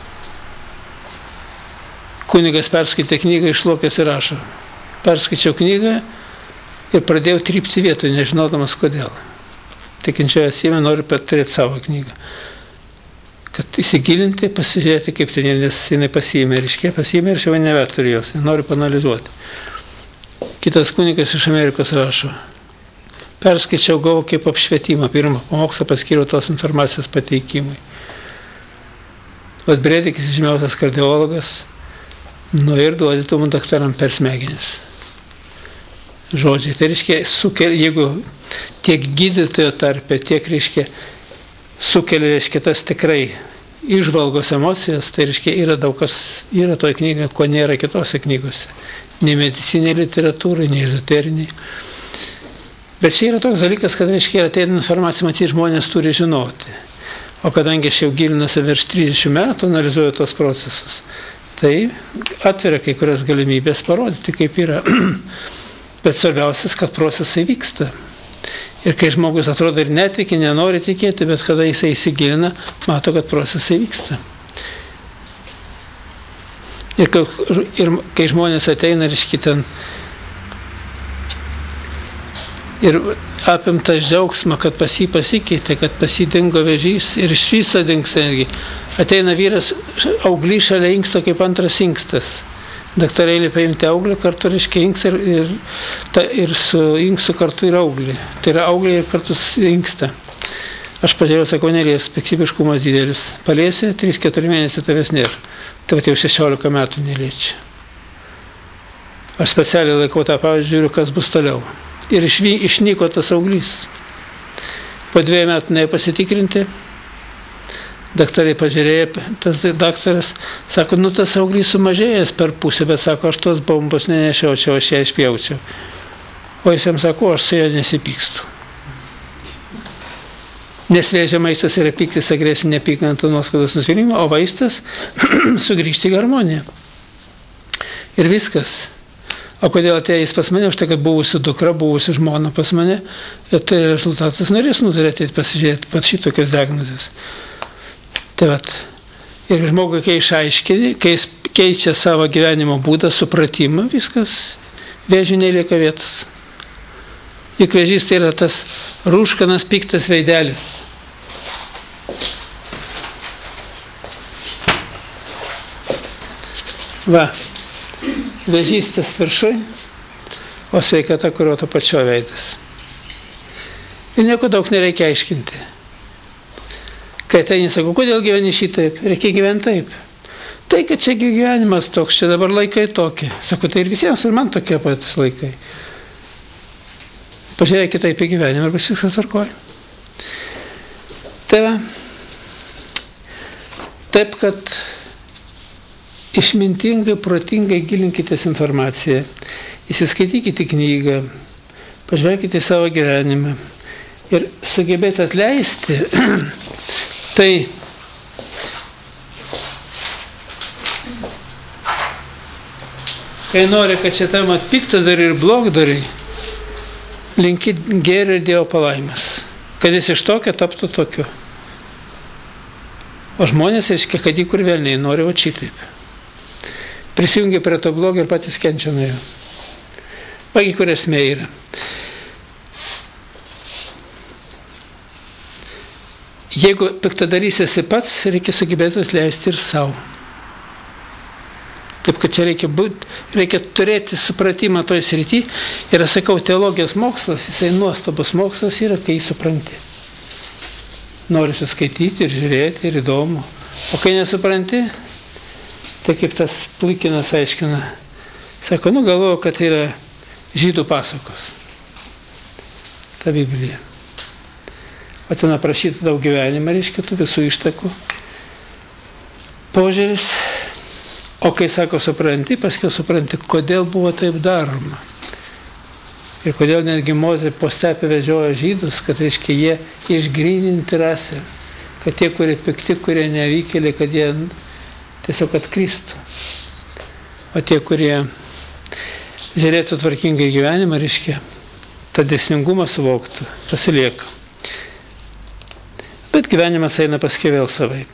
Kunigas perskaitė knygą, išlokęs ir rašo. Perskaičiau knygą ir pradėjau trypti vietoj, nežinodamas kodėl. Tikinčiojas įmė nori turėti savo knygą. kad įsigilinti, pasižiūrėti, kaip ten, nes jinai pasiėmė, reiškia, pasiėmė ir šiandien nebeturi jos, nori panalizuoti. Kitas kunigas iš Amerikos rašo, perskaičiau, gavau kaip apšvietimą, pirmą pamokslą paskyriau tos informacijos pateikimui. Vat Brėdikis, žymiausias kardiologas, nu ir duodytų mums daktaram per smegenis. Žodžiai, tai reiškia, sukelia, jeigu tiek gydytojo tarpe, tiek reiškia, sukelia, reiškia, tas tikrai išvalgos emocijas, tai reiškia, yra daug kas, yra toje knygoje, ko nėra kitose knygose. Nei mediciniai literatūrai, nei ezoteriniai. Bet čia yra toks dalykas, kad, reiškia, ateina informacija, matyti, žmonės turi žinoti. O kadangi aš jau gilinuosi virš trisdešimt metų, analizuoju tos procesus, tai atveria kai kurias galimybės parodyti, kaip yra. Bet svarbiausias, kad procesai vyksta. Ir kai žmogus atrodo ir netiki, nenori tikėti, bet kada jisai įsigilina, mato, kad procesai vyksta. Ir kai, ir kai žmonės ateina, reiškia, ten ir apimtas džiaugsmą, kad pas jį pasikeitė, kad pas jį dingo vėžys ir iš viso dingsta netgi. Ateina vyras auglys šalia inksto kaip antras inkstas. Daktarėlį paimti auglį, kartu reiškia inkstą ir, ir, ta, ir su inkstu kartu ir auglį. Tai yra auglį ir kartu su inkstą. Aš pažiūrėjau, sakau, nelies, piktybiškumas didelis. Paliesi, trys keturi mėnesiai tavęs nėra. Tai va, jau šešiolika metų neliečia. Aš specialiai laikau tą pavyzdį, žiūriu, kas bus toliau. Ir išvy, išnyko tas auglys. Po dviejų metų nepasitikrinti. Daktarai pažiūrėjo, tas daktaras sako, nu tas auglys sumažėjęs per pusę, bet sako, aš tos bombos nenešiočiau, aš ją išpjaučiau. O jis jam sako, aš su jo nesipykstu. Nes vėžio maistas yra pyktis, agresinė neapykanta, nuoskaudos, nusivylimą, o vaistas sugrįžti į harmoniją. Ir viskas. O kodėl atėjęs pas mane, už tai, kad buvusi dukra, buvusi žmona pas mane, ir tai rezultatas norės nutarėti pasižiūrėti pat šitokios diagnozės. Tai vat, ir žmogui, kai išaiškini, kai jis keičia savo gyvenimo būdą, supratimą, viskas, vėžiui nelieka vietos. Juk vėžys tai yra tas rūškanas piktas veidelis. Va, vėžys tas viršui, o sveikata, kurio to pačio veidas. Ir nieko daug nereikia aiškinti. Kai ateini, sako, kodėl gyveni šitaip? Reikia gyventi taip. Tai, kad čia gyvenimas toks, čia dabar laikai tokie. Sako, tai ir visiems, ir man tokie patys laikai. Pažiūrėk kitaip į gyvenimą, arba viskas tvarkoja. Tai va, taip, kad išmintingai, protingai gilinkitės informaciją, įsiskaitykite knygą, pažvelkite į savo gyvenimą ir sugebėti atleisti. Tai kai nori, kad čia tam atpiktą darai ir blog darai, linki gėrio ir Dievo palaimes, kad jis iš tokio taptų tokiu. O žmonės, reiškia, kad į kur velniai nori, o šitaip. Prisijungia prie to blogio ir patys kenčia nuo jo. Pagi, kur esmė yra. Jeigu piktadarysiesi pats, reikia sugebėti atleisti ir savo. Taip, kad čia reikia, būt, reikia turėti supratimą toj srity. Ir aš sakau, teologijos mokslas, jisai nuostabus mokslas yra, kai jį supranti. Norisi skaityti ir žiūrėti ir įdomu. O kai nesupranti, tai kaip tas Plikinas aiškina, sako, nu galvoju, kad yra žydų pasakos. Ta Biblija. O ten aprašyta daug gyvenimą, reiškia, tų visų ištakų požiūris. O kai sako, supranti, paskui supranti, kodėl buvo taip daroma. Ir kodėl netgi Mozė po stepę vežiojo žydus, kad, reiškia, jie išgryninti rasę. Kad tie, kurie pikti, kurie nevykėliai, kad jie tiesiog atkristų. O tie, kurie žiūrėtų tvarkingai gyvenimą, reiškia, tą dėsningumą suvoktų, pasilieka. Bet gyvenimas eina paskui vėl savaip.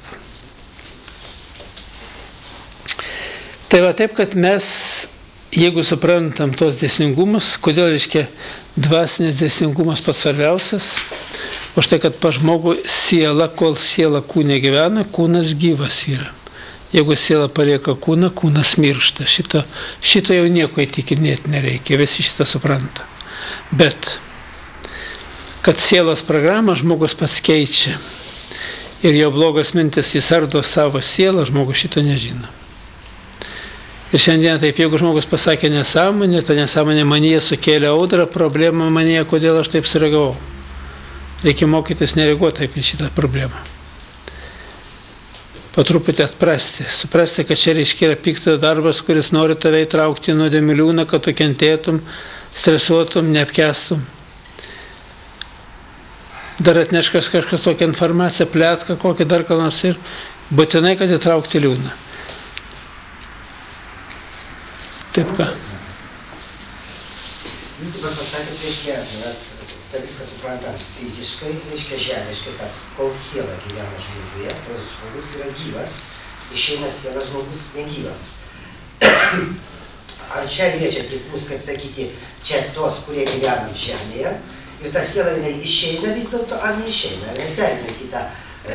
Tai va taip, kad mes, jeigu suprantam tos dėsningumus, kodėl, reiškia, dvasinis dėsningumas pats svarbiausias, O štai, kad pa žmogų siela, kol siela kūne gyvena, kūnas gyvas yra. Jeigu siela palieka kūną, kūnas miršta. Šito, šito jau nieko įtikinėti nereikia, visi šitą supranta. Bet, kad sielos programą žmogus pats keičia ir jo blogas mintis jis ardo savo sielą, žmogus šito nežino. Ir šiandien taip, jeigu žmogus pasakė nesąmonę, ta nesąmonė manyje sukėlė audrą, problemą manyje, kodėl aš taip sureagavau. Reikia mokytis nereaguoti taip į šitą problemą. Po truputį atprasti, suprasti, kad čia reiškia yra piktojo darbas, kuris nori tave įtraukti į nuodėmių liūną, kad tu kentėtum, stresuotum, neapkestum. Dar atneš kažkas tokią informaciją, plėtką, kokį dar ką nors ir būtinai, kad įtraukti liūną. Taip ką. Jūs dabar pasakėte, reiškia, mes tą viską suprantam fiziškai, reiškia žemiškai, kad kol siela gyvena žmoguje, tos žmogus yra gyvas, išeina siela žmogus negyvas. Ar čia liečia tik mus, kaip sakyti, čia tos, kurie gyvena žemėje, ir ta siela jinai išeina vis dėlto, ar neišeina, ar neperina kitą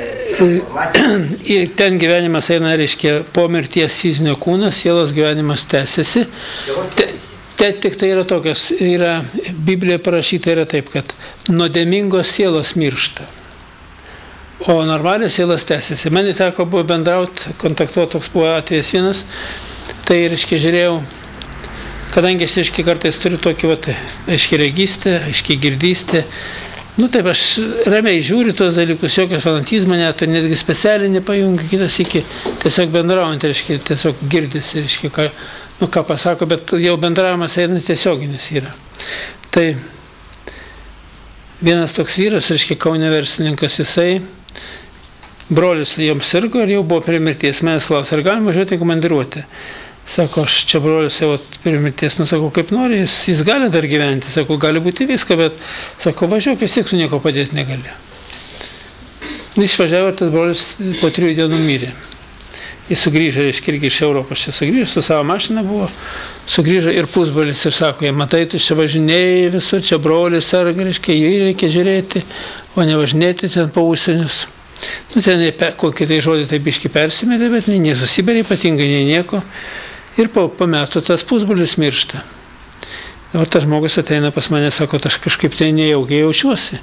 ir ten gyvenimas eina, reiškia, po mirties fizinio kūno, sielos gyvenimas tęsiasi. Te, te, tik tai yra tokios, yra, Biblijoje parašyta yra taip, kad nuodėmingos sielos miršta, o normalios sielos tęsiasi. Man teko buvo bendrauti, kontaktuoti, toks buvo atvejis vienas, tai, reiškia, žiūrėjau, kadangi jis, reiškia, kartais turi tokį, vat, aiškiai regystę, aiškiai girdystę. Nu taip, aš ramiai žiūriu tuos dalykus, jokio fanatizmo net, netgi specialiai nepajungiu, kitas iki tiesiog bendraujant, reiškia, tiesiog girdis, reiškia, ką, nu, ką pasako, bet jau bendravimas eina tiesioginis yra. Tai vienas toks vyras, reiškia, Kaune verslininkas, jisai, brolis joms sirgo ir jau buvo prie mirties, manęs klausė, ar galima važiuoti į komandiruotę? Sako, aš čia brolis jau prie mirties, nu, sako, kaip nori, jis, jis gali dar gyventi, sako, gali būti viską, bet, sako, važiuok, vis tiek tu nieko padėti negali. Išvažiavo ir tas brolis po trijų dienų mirė. Jis sugrįžo, reiškia, irgi iš Europos čia sugrįžo, su savo mašina buvo, sugrįžo ir pusbrolis ir sako, jie, matai, tu čia važinėjai visur, čia brolis serga, reiškia, jį reikia žiūrėti, o ne važinėti ten po užsienius. Nu, ten kokį tai žodį taip biški persimetė, bet nei nesusiberė ypatingai, nei nieko. Ir po, po metų tas pusbrolis miršta. Dabar tas žmogus ateina pas mane, sako, aš kažkaip tai nejaukiai jaučiuosi.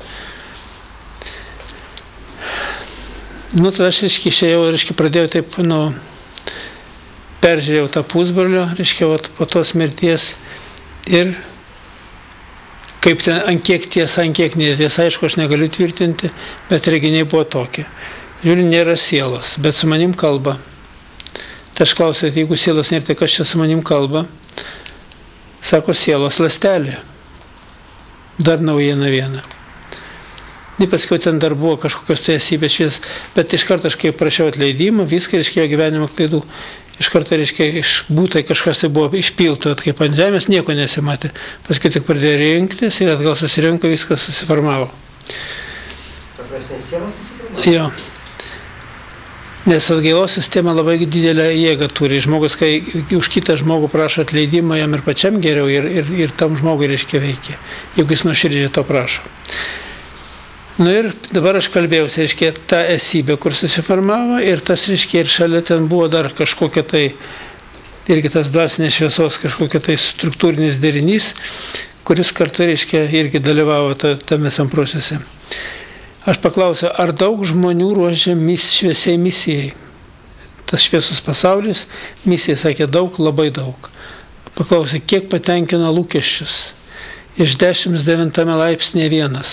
Nu, tada aš, reiškia, išėjau, reiškia, pradėjau taip, nu, peržiūrėjau tą pusbrolio, reiškia, vat, po tos mirties. Ir kaip ten, ant kiek tiesa, ant kiek netiesa, aišku, aš negaliu tvirtinti, bet reginiai buvo tokie. Žiūrėjau, nėra sielos, bet su manim kalba. Tai aš klausiau, jeigu sielos nėra, tai kas čia su manim kalba? Sako, sielos ląstelė. Dar naujiena viena. Ir paskiau ten dar buvo kažkokios tai esybės švies, bet iš karto aš kaip prašiau atleidimą, viską, reiškia, jo gyvenimo klaidų. Iš karto, reiškia, iš būtai kažkas tai buvo išpilta, kaip ant žemės nieko nesimatė. Paskui tik pradėjo rinktis ir atgal susirinko, viskas susiformavo. Paprastai sielos susiformavo? Jo. Nes atgailos sistema labai didelę jėgą turi. Žmogus, kai už kitą žmogų prašo atleidimą, jam ir pačiam geriau, ir, ir, ir tam žmogui, reiškia, veikia, jeigu jis nuoširdžiai to prašo. Nu ir dabar aš kalbėjausi, reiškia, tą esybę, kur susiformavo, ir tas, reiškia, ir šalia ten buvo dar kažkokia tai, irgi tas dvasinės šviesos, kažkokia tai struktūrinis derinys, kuris kartu, reiškia, irgi dalyvavo tame visam procese. Aš paklausiau, ar daug žmonių ruošia mis, šviesiai misijai. Tas šviesus pasaulis, misijai sakė daug, labai daug. Paklausiau, kiek patenkina lūkesčius. Iš dešimt devintame laipsnėje vienas.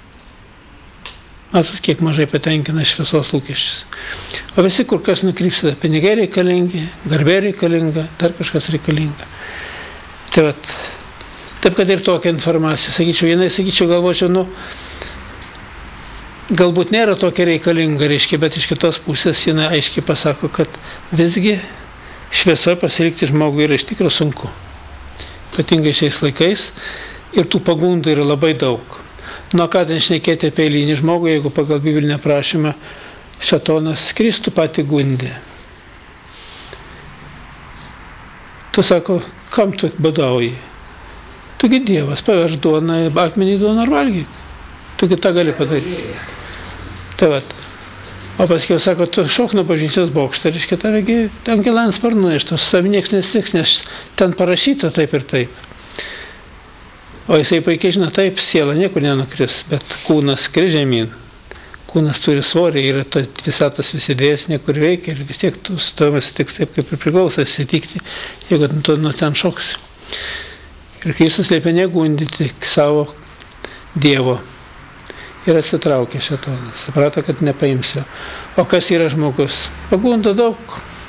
Matot, kiek mažai patenkina šviesos lūkesčius. O visi kur kas nukrypsta, pinigai reikalingi, garbė reikalinga, dar kažkas reikalinga. Tai vat, taip kad ir tokia informacija, sakyčiau, vienai, sakyčiau, galvočiau, nu, galbūt nėra tokia reikalinga, reiškia, bet iš kitos pusės jinai aiškiai pasako, kad visgi šviesoje pasilikti žmogui yra iš tikrųjų sunku. Ypatingai šiais laikais ir tų pagundų yra labai daug. Nuo ką ten šnekėti apie eilinį žmogų, jeigu pagal biblinę prašymą šėtonas Kristų patį gundė. Tu sako, kam tu badauji? Tugi Dievas, paverš duoną, akmenį duoną ar valgyk. tu kitą gali padaryti. Tai vat. O paskui sako, tu šok nuo bažnyčios bokštą, reiškia, tavegi angelai ant sparnų neštos, savi nieks nesitiks, nes ten parašyta taip ir taip. O jisai puikiai žino, taip, siela niekur nenukris, bet kūnas kris žemyn. Kūnas turi svorį, yra tas visatos visi dėsniai, kur veikia ir vis tiek tu su tavimi atsitiks taip, kaip ir priklauso atsitikti, jeigu tu nuo ten šoksi. Ir Kristus liepė negundyti savo Dievo. Ir atsitraukė šėtonas. Suprato, kad nepaimsiu. O kas yra žmogus? Pagunda daug.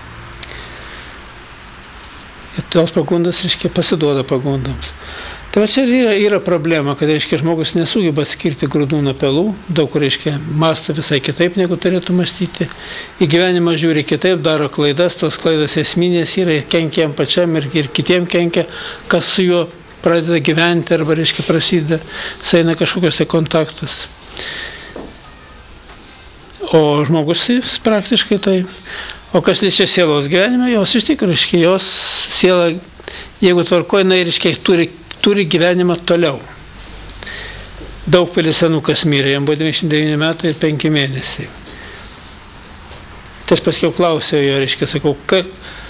Ir tos pagundas, reiškia, pasiduoda pagundams. Tai va čia yra, yra problema, kad, reiškia, žmogus nesugeba skirti grūdų nuo pelų, daug, reiškia, mąsto visai kitaip, negu turėtų mąstyti. Į gyvenimą žiūri kitaip, daro klaidas, tos klaidos esminės yra, kenkia jam pačiam ir, ir kitiem kenkia, kas su juo pradeda gyventi arba, reiškia, prasideda, sueina kažkokios tai kontaktus. O žmogus jis praktiškai tai, o kas liečia sielos gyvenime, jos iš tikrųjų, reiškia, jos siela, jeigu tvarkoja, jinai, reiškia, turi, turi gyvenimą toliau. Daug pilis senukas mirė, jam buvo devyniasdešimt devyni metai ir penki mėnesiai. Tai aš paskiau klausiau jo, reiškia, sakau, ka...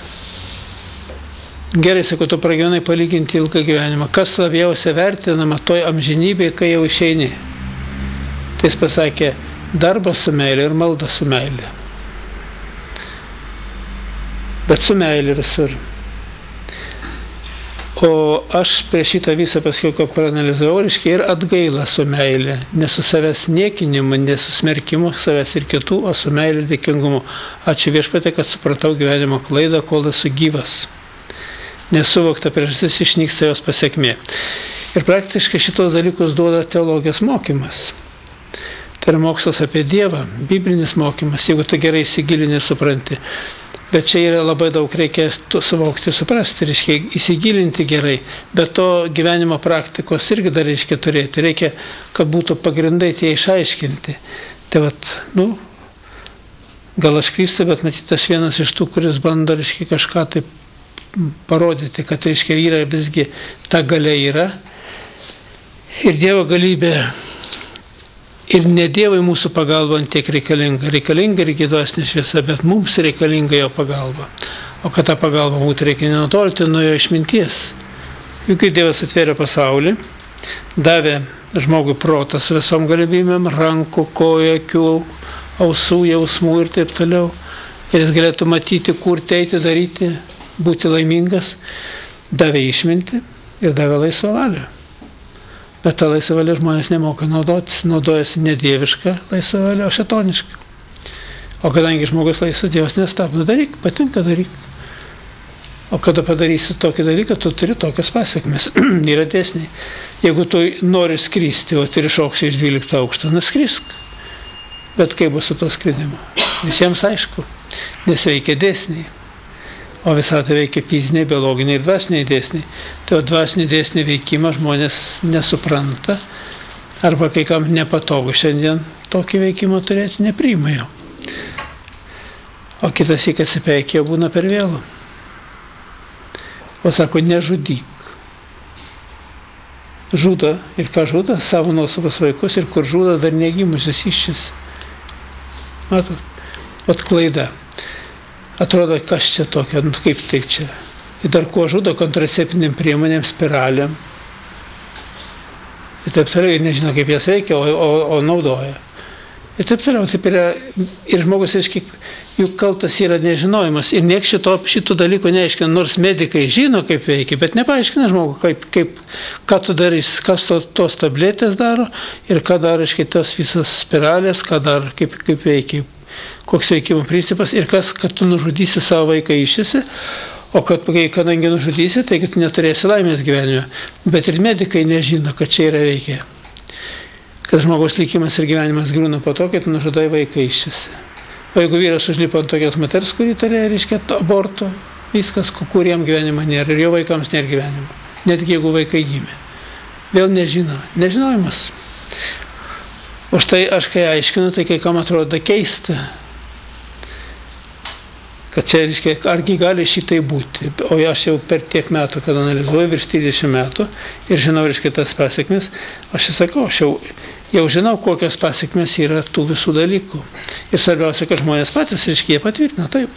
gerai, sakau, tu pragyvenai palyginti ilgą gyvenimą, kas labiausia vertinama toj amžinybėje, kai jau išeini. Tai jis pasakė, darbas su meilė ir malda su meilė. Bet su meilė visur. O aš prieš šitą visą paskiau, ką paranalizavau, reiškia ir atgaila su meilė. Ne su savęs niekinimu, ne su smerkimu savęs ir kitų, o su meilė ir dėkingumu. Ačiū Viešpatie, kad supratau gyvenimo klaidą, kol esu gyvas. Nesuvokta priežastis, išnyksta jos pasekmė. Ir praktiškai šitos dalykus duoda teologijos mokymas. Tai yra mokslas apie Dievą, biblinis mokymas, jeigu tu gerai įsigilinį supranti. Bet čia yra labai daug, reikia suvokti, suprasti, reiškia įsigilinti gerai. Bet to gyvenimo praktikos irgi dar reiškia turėti. Reikia, kad būtų pagrindai tie išaiškinti. Tai vat, nu, gal aš klystu, bet matyt, aš vienas iš tų, kuris bando, reiškia, kažką taip parodyti, kad, reiškia, yra visgi ta galia yra. Ir Dievo galybė. Ir ne Dievui mūsų pagalba tiek reikalinga. Reikalinga ir dvasinė šviesa, bet mums reikalinga jo pagalba. O kad tą pagalbą būtų reikia nenutolti nuo jo išminties. Juk Dievas atvėrė pasaulį, davė žmogui protą su visom galimybėm, rankų, kojų, akių, ausų, jausmų ir taip toliau. Ir jis galėtų matyti, kur eiti, daryti, būti laimingas. Davė išmintį ir davė laisvą valią. Bet tą laisvą valią žmonės nemoka naudotis, naudojasi ne dievišką laisvą valią, o šėtonišką. O kadangi žmogus laisvas, Dievas nestabdo, daryk, patinka daryk. O kada padarysi tokį dalyką, tu turi tokias pasiekmes. Yra dėsniai. Jeigu tu nori skristi, o turi šoksi iš dvylikto aukšto, nuskrisk. Bet kaip bus su to skridimu? Visiems aišku, nes veikia dėsniai. O visata veikia fiziniai, biologiniai ir dvasiniai dėsniai. Tai o dvasinį dėsnį veikimą žmonės nesupranta, arba kai kam nepatogu šiandien tokį veikimą turėti, nepriima jo. O kitas įk atsipeikė, būna per vėlų. O sako, nežudyk. Žudo. Ir ką žudo? Savo nuosavus vaikus ir kur žudo dar negimusius iščias. Matot? Ot klaida. Atrodo, kas čia tokia, nu kaip tai čia. Ir dar kuo žudo kontraceptiniam priemonėm, spiraliam. Ir taip toliau, ir nežino, kaip jas veikia, o, o, o naudoja. Ir taip toliau, taip yra, ir žmogus, aiškiai, juk kaltas yra nežinojimas. Ir nieks šito, šito dalyko neaiškina, nors medikai žino, kaip veikia, bet nepaaiškina žmogų, kaip, kaip, ką tu darys, kas to, tos tabletės daro ir ką daro, aiškiai, tos visas spiralės, ką daro, kaip, kaip veikia. Koks veikimo principas ir kas, kad tu nužudysi savo vaiką išėsi, o kad, kadangi nužudysi, tai tu neturėsi laimės gyvenime. Bet ir medikai nežino, kad čia yra veikia. Kad žmogaus likimas ir gyvenimas griūna po to, kai tu nužudai vaiką išėsi. O jeigu vyras užlipo ant tokios moters, kurį turėjo, reiškia, aborto, viskas, kuriem gyvenimo nėra ir jo vaikams nėra gyvenimo. Netgi jeigu vaikai gimė. Vėl nežino. Nežinojimas. Už tai aš kai aiškinu, tai kai kam atrodo keista, kad čia, reiškia, argi gali šitai būti. O aš jau per tiek metų, kad analizuoju, virš trisdešimt metų ir žinau, reiškia, tas pasiekmes, aš sakau, aš jau jau žinau, kokios pasiekmes yra tų visų dalykų. Ir svarbiausia, kad žmonės patys, reiškia, jie patvirtina, taip.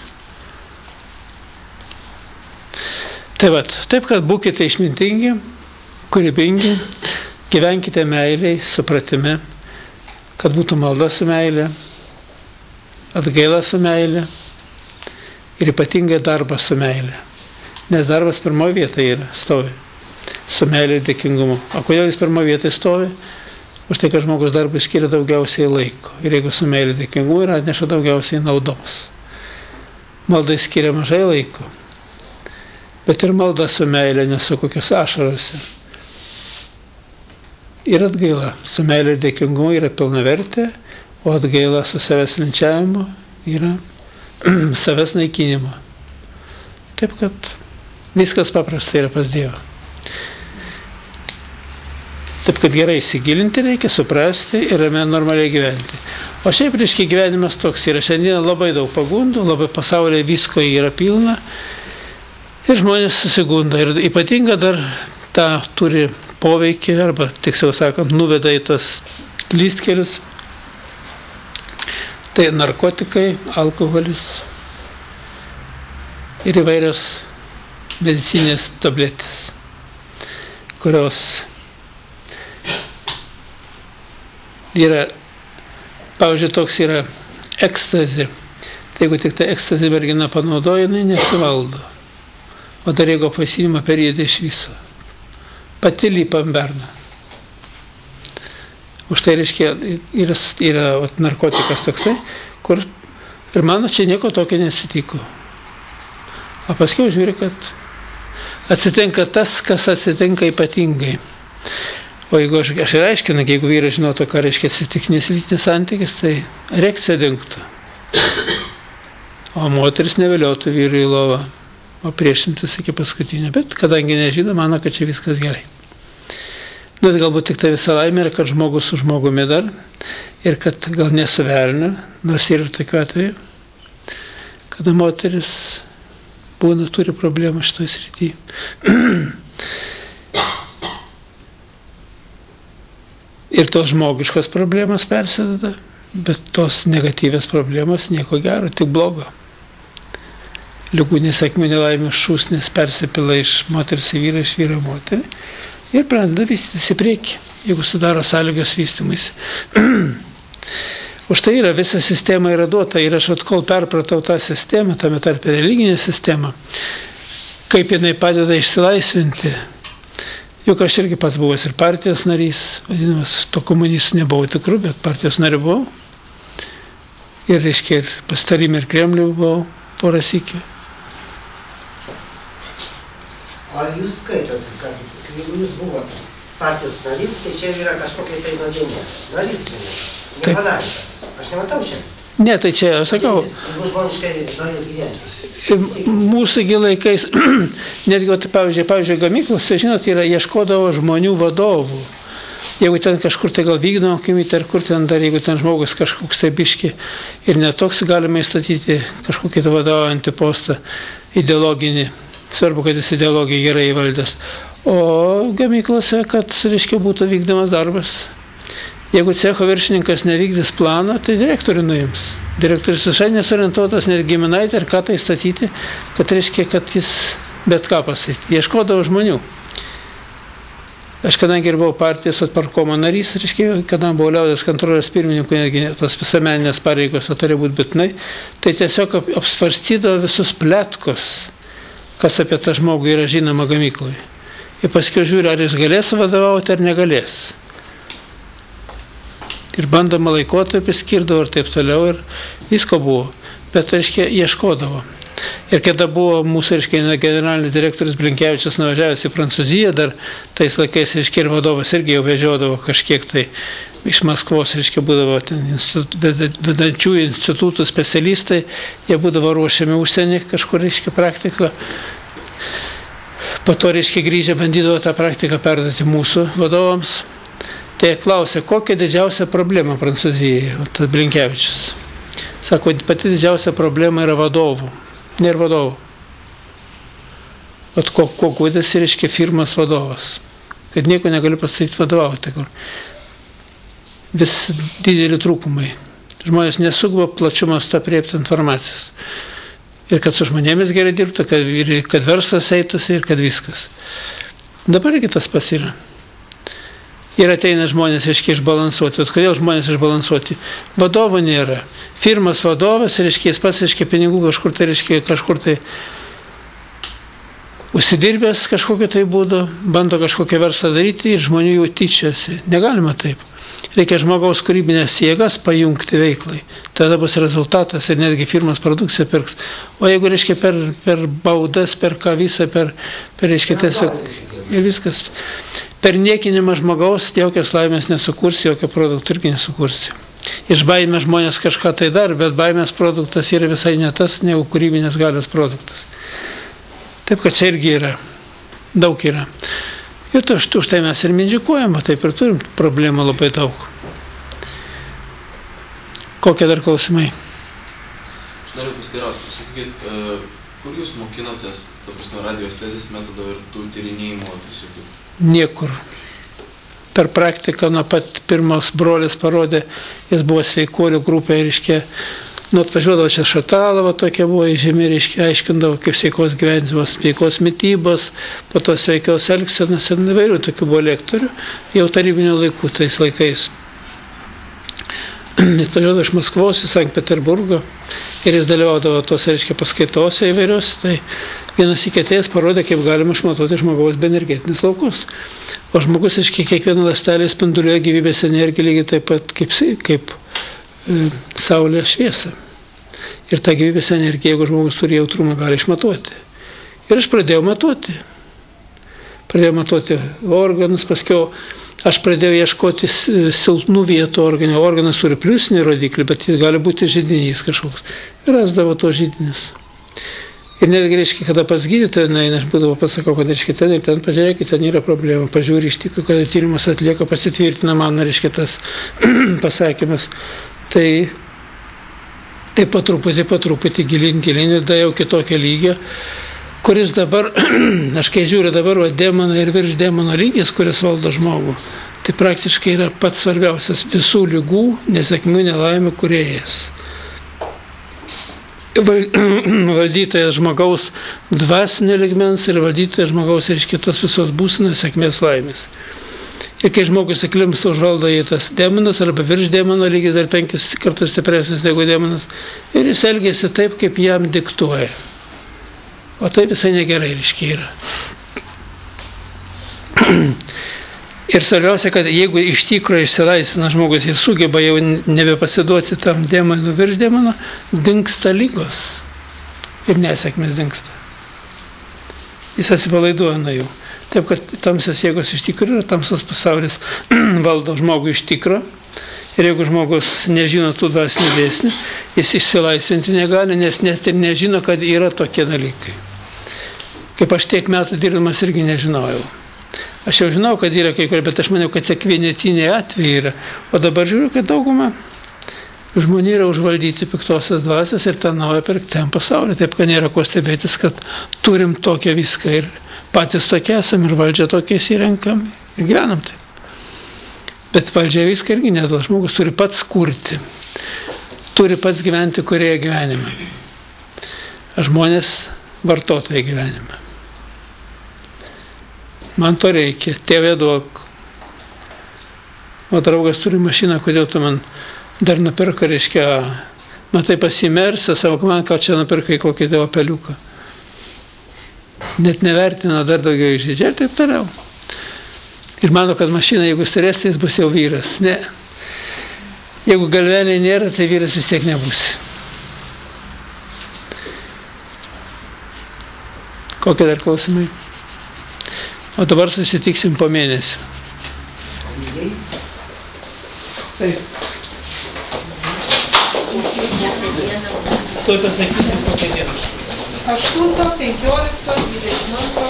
Tai vat, taip, kad būkite išmintingi, kūrybingi, gyvenkite meiliai, supratime, kad būtų malda su meilė, atgaila su meilė ir ypatingai darbas su meilė. Nes darbas pirmoje vietoje yra, stovi, su meilė ir dėkingumu. O kodėl jis pirmoje vietoje stovi? Už tai, kad žmogus darbui skiria daugiausiai laiko. Ir jeigu su meilė ir dėkingumu yra, atneša daugiausiai naudos. Maldai skiria mažai laiko. Bet ir malda su meilė, nesu kokios ašarose. Ir atgaila su meilė ir dėkingumu yra pilnavertė, o atgaila su savęs linčiavimu yra savęs naikinimo. Taip, kad viskas paprastai yra pas Dievą. Taip, kad gerai įsigilinti reikia, suprasti ir ramiai normaliai gyventi. O šiaip, reiškia, gyvenimas toks yra. Šiandien labai daug pagundų, labai pasaulyje visko yra pilna ir žmonės susigunda. Ir ypatinga dar tą turi poveikį, arba, tiksliau sakant, nuveda į tos klystkelius. Tai narkotikai, alkoholis ir įvairios medicinės tabletės, kurios yra, pavyzdžiui, toks yra ekstazė. Tai jeigu tik ta ekstazė mergina panaudoja, jinai nesivaldo. O dar jeigu apvaisinimą perėdė iš viso. Pati lipa ant berno. Už tai, reiškia, yra, yra ot, narkotikas toksai, kur ir mano čia nieko tokio nesitiko. O paskiau žiūri, kad atsitinka tas, kas atsitinka ypatingai. O jeigu aš, aš ir aiškinu, jeigu vyras žinotų, ką reiškia atsitiktinis lytinis santykis, tai erekcija dingtų. O moteris neviliotų vyrui į lovą, o priešintis iki paskutinio. Bet kadangi nežino, mano, kad čia viskas gerai. Nu, galbūt tik tai visą laimę yra, kad žmogus su žmogumi dar ir kad gal nesuverina, nors yra tokiu atveju, kada moteris būna, turi problemą šitoj srityje. Ir tos žmogiškos problemos persideda, bet tos negatyvios problemos nieko gero, tik blogo. Ligų, nesėkmių, nelaimės, šūsnis persipila iš moteris į vyrą, iš vyro į moterį. Ir pradeda vystytis į priekį, jeigu sudaro sąlygos vystymais. Už tai yra visa sistema yra duota. Ir aš atkol perpratau tą sistemą, tame tarp religinę sistemą, kaip jinai padeda išsilaisvinti. Juk aš irgi pats buvęs ir partijos narys, vadinamas, to komunistų nebuvau tikru, bet partijos nariu buvau. Ir, reiškia, ir pastarime ir Kremlių buvau porą sykių. Ar jūs skaitot, kad jeigu jūs buvote partijos narys, tai čia yra kažkokia tai nuodėmė. Narys buvo, nepadarytas. Aš nematau čia. Ne, tai čia, aš sakau, Jeigu žmoniškai norėjo gyventi. mūsų laikais, netgi, pavyzdžiui, pavyzdžiui, gamyklose, žinot, yra ieškodavo žmonių vadovų. Jeigu ten kažkur tai gal vykdoma komitė, ar kur ten dar, jeigu ten žmogus kažkoks tai biški ir netoks, galima įstatyti kažkokį vadovaujantį postą ideologinį. Svarbu, kad jis ideologiją gerai įvaldęs. O gamyklose, kad, reiškia, būtų vykdomas darbas. Jeigu cecho viršininkas nevykdys plano, tai direktorių nuims. Direktorius visai nesorientuotas, net giminaitė, ar ką tai statyti, kad, reiškia, kad jis bet ką pasakyti. Ieškodavo žmonių. Aš kadangi ir buvau partijos atparkomo narys, reiškia, kadangi buvau liaudės kontrolės pirmininkų, netgi tos visuomeninės pareigos, o turėjo būti būtinai, tai tiesiog apsvarstydavo visus pletkus, kas apie tą žmogų yra žinoma gamyklai. Ir paskui žiūri, ar jis galės vadovauti, ar negalės. Ir bandoma laikotarpį skirdavo ir taip toliau, ir visko buvo. Bet, reiškia, ieškodavo. Ir kada buvo mūsų, reiškia, generalinis direktorius Blinkevičius nuvažiavęs į Prancūziją, dar tais laikais, reiškia, ir vadovas irgi jau vežiodavo kažkiek tai iš Maskvos, reiškia, būdavo ten institu, vedančių institutų specialistai, jie būdavo ruošiami užsienį kažkur, reiškia, praktiką. Po to, reiškia, grįžę bandydavo tą praktiką perduoti mūsų vadovams. Tai klausė, kokia didžiausia problema Prancūzijoje, tas Blinkevičius. Sako, pati didžiausia problema yra vadovų, nėra vadovų. Vat ko, ko kūdės, reiškia, firmas vadovas. Kad nieko negali pasakyti vadovauti. vis dideli trūkumai. Žmonės nesugeba plačiumas tą priepti informacijos. Ir kad su žmonėmis gerai dirbtų, kad, kad verslas eitųsi ir kad viskas. Dabar irgi tas pats yra. Ir ateina žmonės, reiškia, išbalansuoti. O kodėl žmonės išbalansuoti? Vadovo nėra. Firmas vadovas, reiškia, jis pats, reiškia, pinigų kažkur tai, reiškia, kažkur tai užsidirbęs kažkokiu tai būdu, bando kažkokią verslą daryti ir žmonių jau tyčiasi. Negalima taip. Reikia žmogaus kūrybinės jėgas pajungti veiklai. Tada bus rezultatas ir netgi firmas produkciją pirks. O jeigu, reiškia, per, per baudas, per ką visą, per, per reiškia, tiesiog ir viskas. Per niekinimą žmogaus jokios laimės nesukursi, jokio produktų irgi nesukursi. Iš baimės žmonės kažką tai dar, bet baimės produktas yra visai ne tas, negu kūrybinės galios produktas. Taip, kad čia irgi yra. Daug yra. Ir to, už tai mes ir mindžikuojam, taip ir turim problemų labai daug. Kokie dar klausimai? Aš noriu pasiteirauti, pasakykit, kur jūs mokinotės, ta prasme, radiostezės metodo ir tų tyrinėjimų visokių? Niekur. Per praktiką nuo pat pirmos brolis parodė, jis buvo sveikuolių grupė, reiškia, nu atvažiuodavo čia Šatalova, tokia buvo žemė, reiškia, aiškindavo, kaip sveikos gyvenimas, sveikos mitybos, po to sveikios elgsenos ir įvairių tokių buvo lektorių, jau tarybinių laikų tais laikais. Atvažiuodavo iš Maskvos į Sankt Peterburgo ir jis dalyvaudavo tos, reiškia, paskaitose įvairios, tai vienas įkėtėjas parodė, kaip galima išmatuoti žmogaus bioenergetinius laukus. O žmogus, reiškia, kiekvieną ląstelę spinduliuoja gyvybės energiją lygiai taip pat kaip, kaip e, saulės šviesa. Ir tą gyvybės energiją, jeigu žmogus turi jautrumą, gali išmatuoti. Ir aš pradėjau matuoti. Pradėjau matuoti organus, paskiau aš pradėjau ieškoti silpnų vietų organų. Organas turi pliusinį rodiklį, bet jis gali būti židinys kažkoks. Ir rasdavo to židinius. Ir netgi, reiškia, kada pas gydytoją, na, aš būdavo pasakau, kad, reiškia, ten ir ten pažiūrėkit, ten yra problema. Pažiūrė iš tikrųjų, kada tyrimus atlieka, pasitvirtina mano, reiškia, tas pasakymas. Tai, tai po truputį, po truputį gilin, gilin ir da jau kitokio lygio, kuris dabar, aš kai žiūriu dabar, va, demono ir virš demono lygis, kuris valdo žmogų, tai praktiškai yra pats svarbiausias visų lygų, nesėkmių, nelaimių kūrėjas. Valdytojas žmogaus dvasinio lygmens ir valdytojas žmogaus, reiškia, tos visos būsenos sėkmės laimės. Ir kai žmogus įklimpsta, užvaldo jį tas demonas arba virš demono lygis dar penkis kartus stipresnis negu demonas ir jis elgėsi taip, kaip jam diktuoja. O tai visai negerai, reiškia, yra. Ir svarbiausia, kad jeigu iš tikrųjų išsilaisvina žmogus ir sugeba jau nebepasiduoti tam demonų virš demono, dingsta lygos ir nesėkmės dingsta. Jis atsipalaiduoja nuo jų. Taip, kad tamsios jėgos iš tikrųjų ir tamsos pasaulis valdo žmogų iš tikro. Ir jeigu žmogus nežino tų dvasinių dėsnių, jis išsilaisvinti negali, nes net ir nežino, kad yra tokie dalykai. Kaip aš tiek metų dirbdamas irgi nežinojau. Aš jau žinau, kad yra kai kurie, bet aš maniau, kad tiek vienetiniai atvejai yra. O dabar žiūriu, kad dauguma žmonių yra užvaldyti piktosios dvasios ir tarnauja per ten pasaulį. Taip, kad nėra ko stebėtis, kad turim tokią viską ir patys tokie esam ir valdžią tokie įsirenkam ir gyvenam taip. Bet valdžia viską irgi neduoda. Žmogus turi pats kurti. Turi pats gyventi kurioje gyvenime. A žmonės vartotojai gyvenime. Man to reikia, tėvė duok. O draugas turi mašiną, kodėl tu man dar nupirka, reiškia, matai pasimersę, savo, man ką čia nupirka į kokį tėvą peliuką. Net nevertina, dar daugiau išžydžia ir taip toliau. Ir mano, kad mašina, jeigu turės, tai jis bus jau vyras. Ne. Jeigu galvelė nėra, tai vyras vis tiek nebus. Kokie dar klausimai? O dabar susitiksim po mėnesio. Taip. Tuoj pasakysim kokią dieną. aštunto, penkiolikto, dvidešimt antro.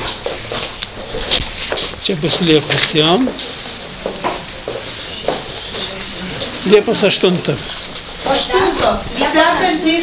Čia bus Liepos, jo. Liepos aštunto. aštunto. Sekantį